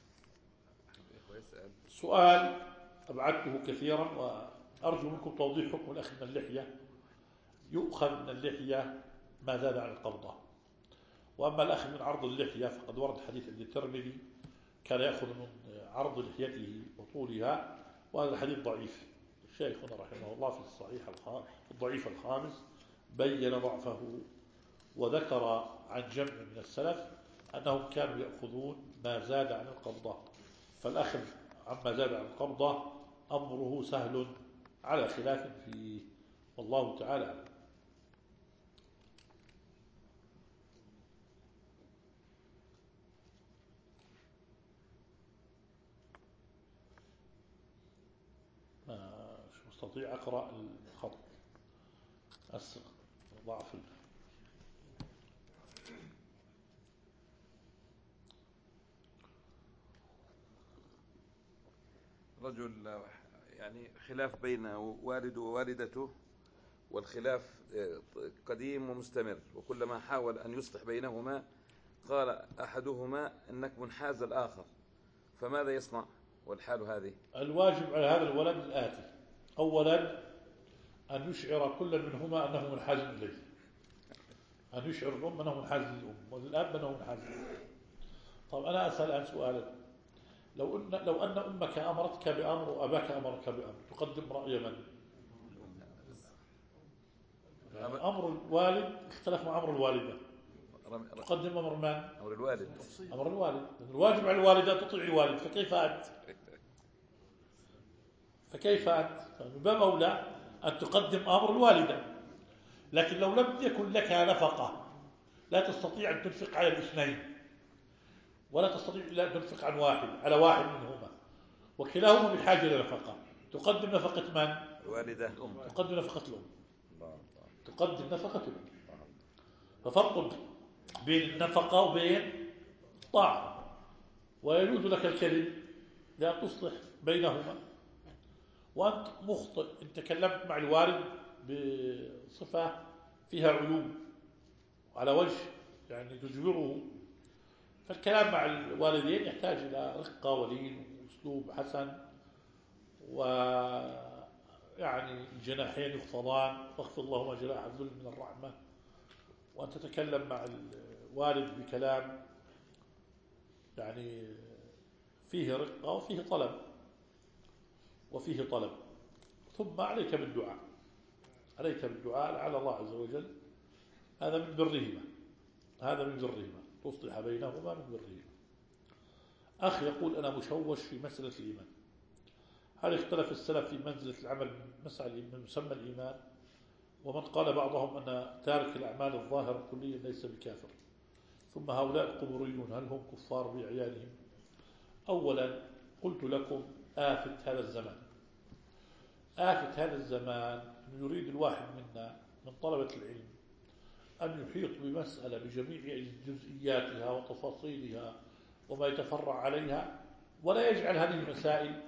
سؤال أبعدته كثيرا وأرجو منكم توضيح حكم الأخذ من اللحية. يؤخذ من اللحية ما زاد عن القبضة، وأما الأخذ من عرض اللحية فقد ورد حديث عند الترمذي كان يأخذ من عرض لحيته وطولها، وهذا الحديث ضعيف. شيخنا رحمه الله في الصحيح الضعيف الخامس بين ضعفه، وذكر عن جمع من السلف أنهم كانوا يأخذون ما زاد عن القبضة، فالأخذ عما زاد عن القبضة أمره سهل على خلاف فيه، والله تعالى. مش مستطيع أقرأ الخط ضعف. رجل يعني خلاف بين والده ووالدته، والخلاف قديم ومستمر، وكلما حاول أن يصلح بينهما قال أحدهما أنك منحاز الآخر، فماذا يصنع والحال هذه؟ الواجب على هذا الولد الآتي: أولا أن يشعر كل منهما أنه منحاز إليه، أن يشعر الأم أنه منحاز للأم والأب أنه منحاز للأم. طب أنا أسأل عن سؤال: لو أن أمك أمرتك بأمر وأباك أمرك بأمر، تقدم رأي من؟ يعني أمر الوالد اختلف مع أمر الوالدة، تقدم أمر من؟ أمر الوالد. أمر الوالد. الواجب على الوالدة تطيع الوالد، فكيف أنت؟ من باب أولى أن تقدم أمر الوالدة. لكن لو لم يكن لك نفقة لا تستطيع أن تنفق على الاثنين، ولا تستطيع إلا أن تنفق على واحد منهما، وكلاهما بحاجة إلى نفقة، تقدم نفقة من؟ الوالدة. تقدم نفقة الأم. تقدم نفقة الأم. ففرق بين النفقة وبين الطاعة، ويجوز لك الكذب لأن تصلح بينهما. وأنت مخطئ إن تكلمت مع الوالد بصفة فيها علو على وجه يعني تجبره، فالكلام مع الوالدين يحتاج إلى رقة ولين وأسلوب حسن، ويعني الجناحين يخفضان، واخفض اللهم جناح الذل من الرحمة، وأن تتكلم مع الوالد بكلام يعني فيه رقة وفيه طلب. ثم عليك بالدعاء لعل الله عز وجل هذا من برهما تصلح بينهما من برهما. أخ يقول: أنا مشوش في مسألة الإيمان، هل اختلف السلف في منزلة العمل من مسمى الإيمان؟ ومن قال بعضهم أن تارك الأعمال الظاهرة كليا ليس بكافر، ثم هؤلاء القبوريون هل هم كفار بأعيانهم؟ أولا قلت لكم آفة هذا الزمان أن يريد الواحد منا من طلبة العلم أن يحيط بمسألة بجميع جزئياتها وتفاصيلها وما يتفرع عليها، ولا يجعل هذه المسائل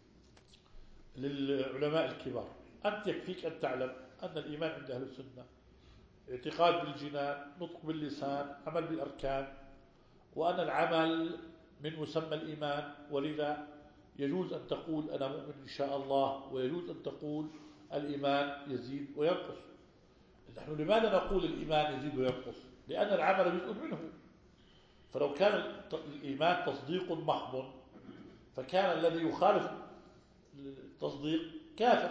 للعلماء الكبار. أنت يكفيك أن تعلم أن الإيمان عند أهل السنة اعتقاد بالجنان، نطق باللسان، عمل بالأركان، وأن العمل من مسمى الإيمان، ولذا يجوز أن تقول أنا مؤمن إن شاء الله، ويجوز أن تقول الإيمان يزيد وينقص. نحن لماذا نقول الإيمان يزيد وينقص؟ لأن العمل جزء منه، فلو كان الإيمان تصديق محض فكان الذي يخالف التصديق كافر.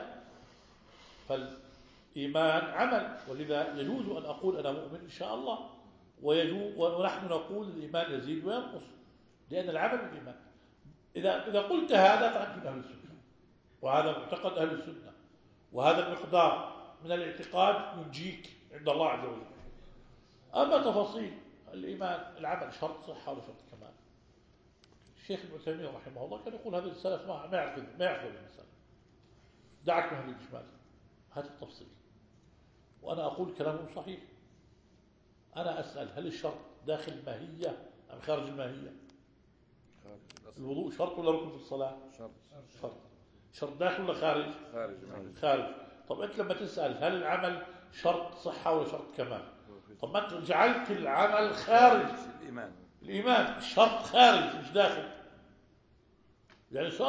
فالإيمان عمل، ولذا يجوز أن أقول أنا مؤمن إن شاء الله، ونحن نقول الإيمان يزيد وينقص، لأن العمل الإيمان. إذا قلت هذا فأنت من أهل السنة، وهذا معتقد أهل السنة، وهذا المقدار من الاعتقاد ينجيك عند الله عز وجل. أما تفاصيل الإيمان، العمل شرط صحة ولا شرط كمال. الشيخ ابن تيمية رحمه الله كان يقول هذا السلف ما يعرف المسألة، دعك من هذه الإجمال، هذا التفصيل. وأنا أقول كلامه صحيح. أنا أسأل هل الشرط داخل الماهية أم خارج الماهية؟ الوضوء شرط ولا ركن في الصلاة؟ شرط داخل ولا خارج؟ خارج. طب أنت لما تسأل هل العمل شرط صحة ولا شرط كمال؟ طب ما أنت جعلت العمل خارج الإيمان الشرط خارج مش داخل، يعني السؤال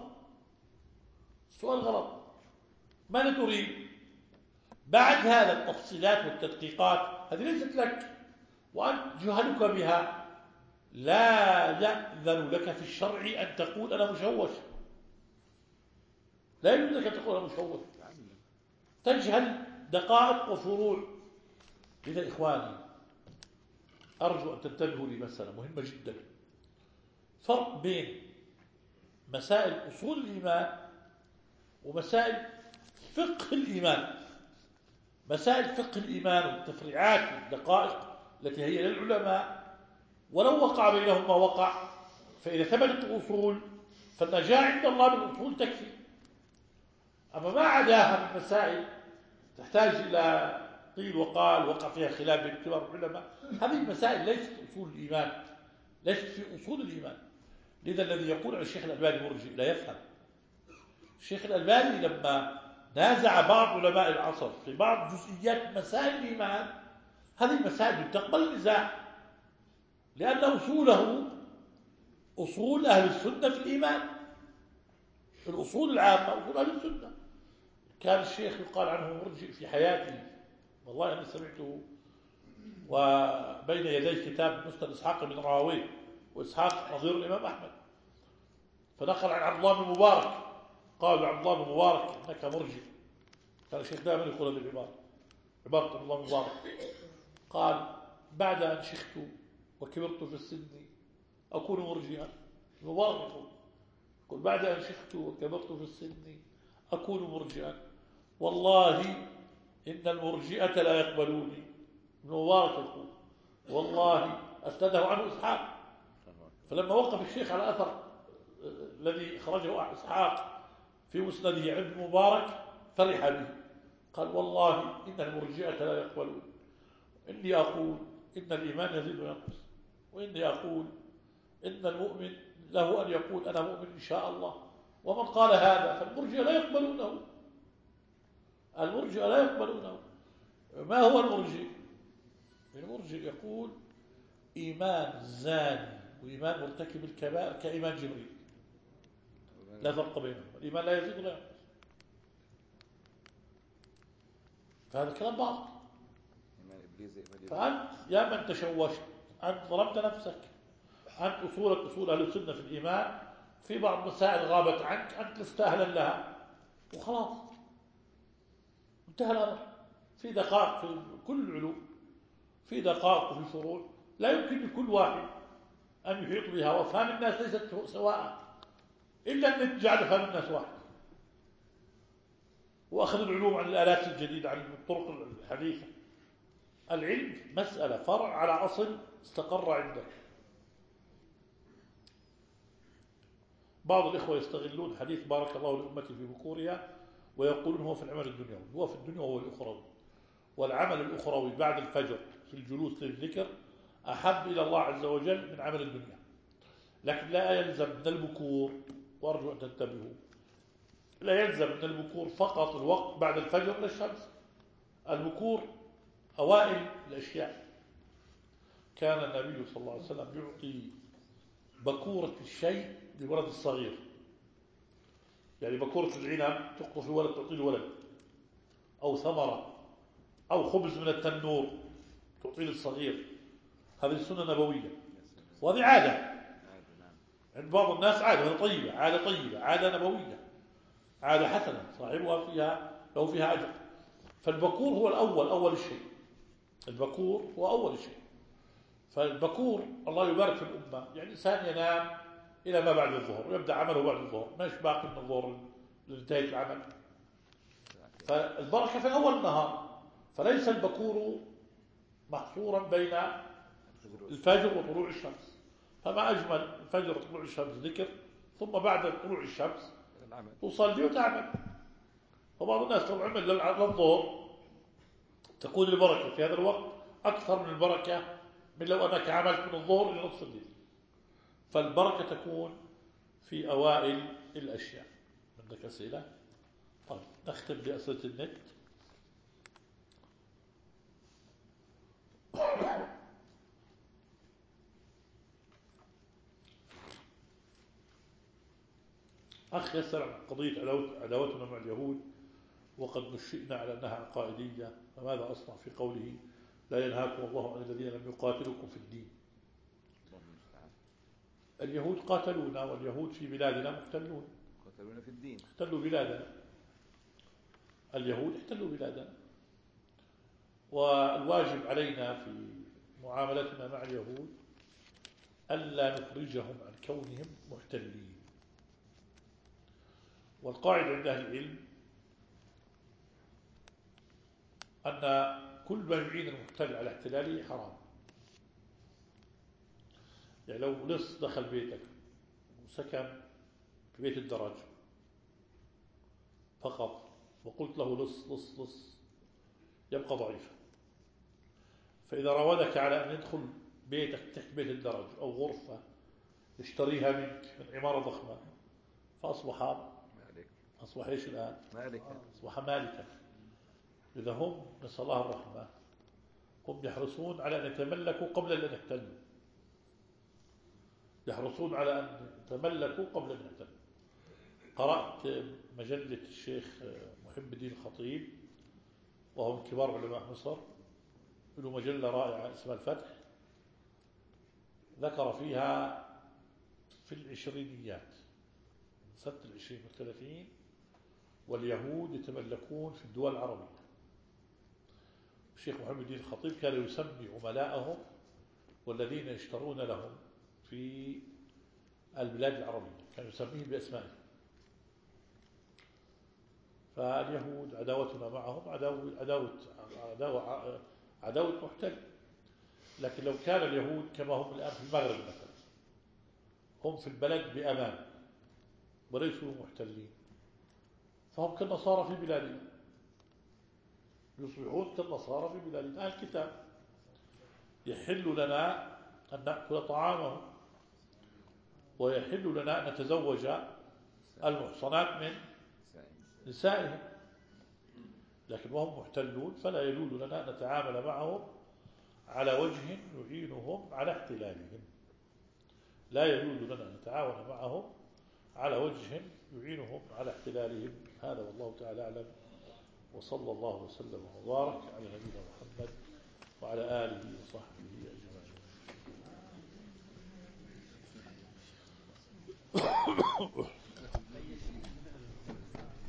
غلط. ماذا تريد؟ بعد هذا التفصيلات والتدقيقات هذه ليست لك، وأنت جهلك بها لا يأذن لك في الشرع أن تقول أنا مشوش. لا يجوز لك أن تقول أنا مشوش، تجهل دقائق وفروع. لذا إخواني أرجو أن تنتبهوا لمسألة مهمة جدا، فرق بين مسائل أصول الإيمان ومسائل فقه الإيمان. مسائل فقه الإيمان والتفريعات والدقائق التي هي للعلماء، ولو وقع بينهم ما وقع، فإذا ثبتت الأصول فالنجاة عند الله بالأصول تكفي. أما ما عداها من مسائل تحتاج إلى قيل وقال وقع فيها خلاف بين كبار العلماء، هذه المسائل ليست أصول الإيمان، ليست في أصول الإيمان. لذا الذي يقول عن الشيخ الألباني مرجئ لا يفهم. الشيخ الألباني لما نازع بعض علماء العصر في بعض جزئيات مسائل الإيمان، هذه المسائل تقبل النزاع، لأن أصوله أصول أهل السنة في الإيمان، الأصول العامة أصول أهل السنة. كان الشيخ يقال عنه مرجئ في حياته، والله أنا سمعته وبين يدي كتاب مسند إسحاق بن راهويه، وإسحاق نظير الإمام أحمد، فنقل عن عبد الله بن مبارك قال عبد الله بن مبارك إنك مرجئ. كان الشيخ دائما يقول هذه العبارة، عبارة عبد الله بن مبارك، قال بعد أن شخت وكبرت في السن أكون مرجئا. مبارك يقول بعد أن شخت وكبرت في السن أكون مرجئا، والله إن المرجئة لا يقبلوني. ابن مبارك يقول والله أسنده عنه إسحاق. فلما وقف الشيخ على أثر الذي خرجه إسحاق في مسنده عن ابن مبارك فرح به، قال والله إن المرجئة لا يقبلون. إني أقول إن الإيمان يزيد وينقص، وإني أقول إن المؤمن له أن يقول أنا مؤمن إن شاء الله، ومن قال هذا فالمرجئة لا يقبلونه. المرجئة لا يقبلونه. ما هو المرجئ؟ المرجئ يقول إيمان زاني وإيمان مرتكب الكبائر كإيمان جبريل، لا فرق بينهم، الإيمان لا يزيد ولا ينقص. فهذا كلام باطل. فأنت يا من تشوشت، أنت ظلمت نفسك، أنت أصولك أصول أهل السنة في الإيمان، في بعض مسائل غابت عنك أنت لست أهلا لها وخلاص انتهى الأمر. في دقائق في كل العلوم، في دقائق وفي فروع لا يمكن لكل واحد أن يحيط بها، وأفهام الناس ليست سواء، إلا أن تجعل أفهام الناس واحد، وأخذ العلوم عن الآلات الجديدة عن الطرق الحديثة. العلم مسألة فرع على أصل استقر عندك. بعض الإخوة يستغلون حديث بارك الله لأمتي في بكورها ويقولون هو في العمل الدنيوي، هو في الدنيا وهو الأخروي، والعمل الأخروي بعد الفجر في الجلوس للذكر أحب إلى الله عز وجل من عمل الدنيا. لكن لا يلزم من البكور، وأرجو أن تنتبهوا، لا يلزم من البكور فقط الوقت بعد الفجر للشمس. البكور أوائل الأشياء. كان النبي صلى الله عليه وسلم يعطي بكورة الشيء للولد الصغير، يعني بكورة العنب تقطف الولد تعطي الولد، أو ثمرة أو خبز من التنور تعطي للصغير. هذه السنة نبوية، وهذه عادة عند بعض الناس، عادة طيبة، عادة طيبة، عادة نبوية. عادة حسنة صاحبها له فيها أجر. فالبكور هو الأول، أول الشيء. البكور هو أول شيء. فالبكور الله يبارك في الأمة، يعني إنسان ينام إلى ما بعد الظهر ويبدأ عمله بعد الظهر، مش باقي من الظهر لانتهاء العمل. فالبركة في أول النهار. فليس البكور محصورا بين الفجر وطلوع الشمس. فما أجمل الفجر وطلوع الشمس ذكر، ثم بعد طلوع الشمس تصلي وتعمل. فبعض الناس لو عمل للظهر تكون البركة في هذا الوقت أكثر من البركة من لو أنك عملت من الظهر إلى نصف الليل. فالبركة تكون في أوائل الأشياء. عندك أسئلة؟ طيب نختم بأسئلة النت. أخ يسأل عن قضية عداوتنا مع اليهود، وقد نشئنا على أنها عقائدية، فماذا أصنع في قوله لا ينهاكم الله عن الذين لم يقاتلوكم في الدين؟ اليهود قاتلونا، واليهود في بلادنا محتلون. قاتلونا في الدين، احتلوا بلادنا. اليهود احتلوا بلادنا، والواجب علينا في معاملتنا مع اليهود ألا نخرجهم عن كونهم محتلين. والقاعدة عند أهل العلم أن كل ما يعين المحتل على احتلاله حرام. يعني لو لص دخل بيتك وسكن في بيت الدرج فقط وقلت له لص لص لص، يبقى ضعيفا. فإذا راودك على أن يدخل بيتك تحت بيت الدرج أو غرفة يشتريها منك من عمارة ضخمة، فأصبح مالك. أصبح إيش الآن؟ مالكا. أصبح مالكا. إذا هم نسأل الله الرحمة، هم يحرصون على أن يتملكوا قبل أن يحتلوا. يحرصون على أن يتملكوا قبل أن يحتلوا. قرأت مجلة الشيخ محب الدين الخطيب، وهو من كبار علماء مصر، له مجلة رائعة اسمها الفتح، ذكر فيها في العشرينيات سنة 20 و30 واليهود يتملكون في الدول العربية. الشيخ محمد الدين الخطيب كان يسمي عملاءهم والذين يشترون لهم في البلاد العربية كان يسميهم بأسمائهم. فاليهود عداوتنا معهم عداوة محتل. لكن لو كان اليهود كما هم الآن في المغرب مثلا، هم في البلد بأمان وليسوا محتلين، فهم كالنصارى في بلادنا، يصبحون كالنصارى في بلادنا. أهل الكتاب يحل لنا أن نأكل طعامهم، ويحل لنا أن نتزوج المحصنات من نسائهم، لكن وهم محتلون فلا يجوز لنا أن نتعامل معهم على وجه يعينهم على احتلالهم. لا يجوز لنا أن نتعاون معهم على وجه يعينهم على احتلالهم. هذا والله تعالى أعلم، وصلى الله وسلم وبارك على نبينا محمد وعلى آله وصحبه أجمعين.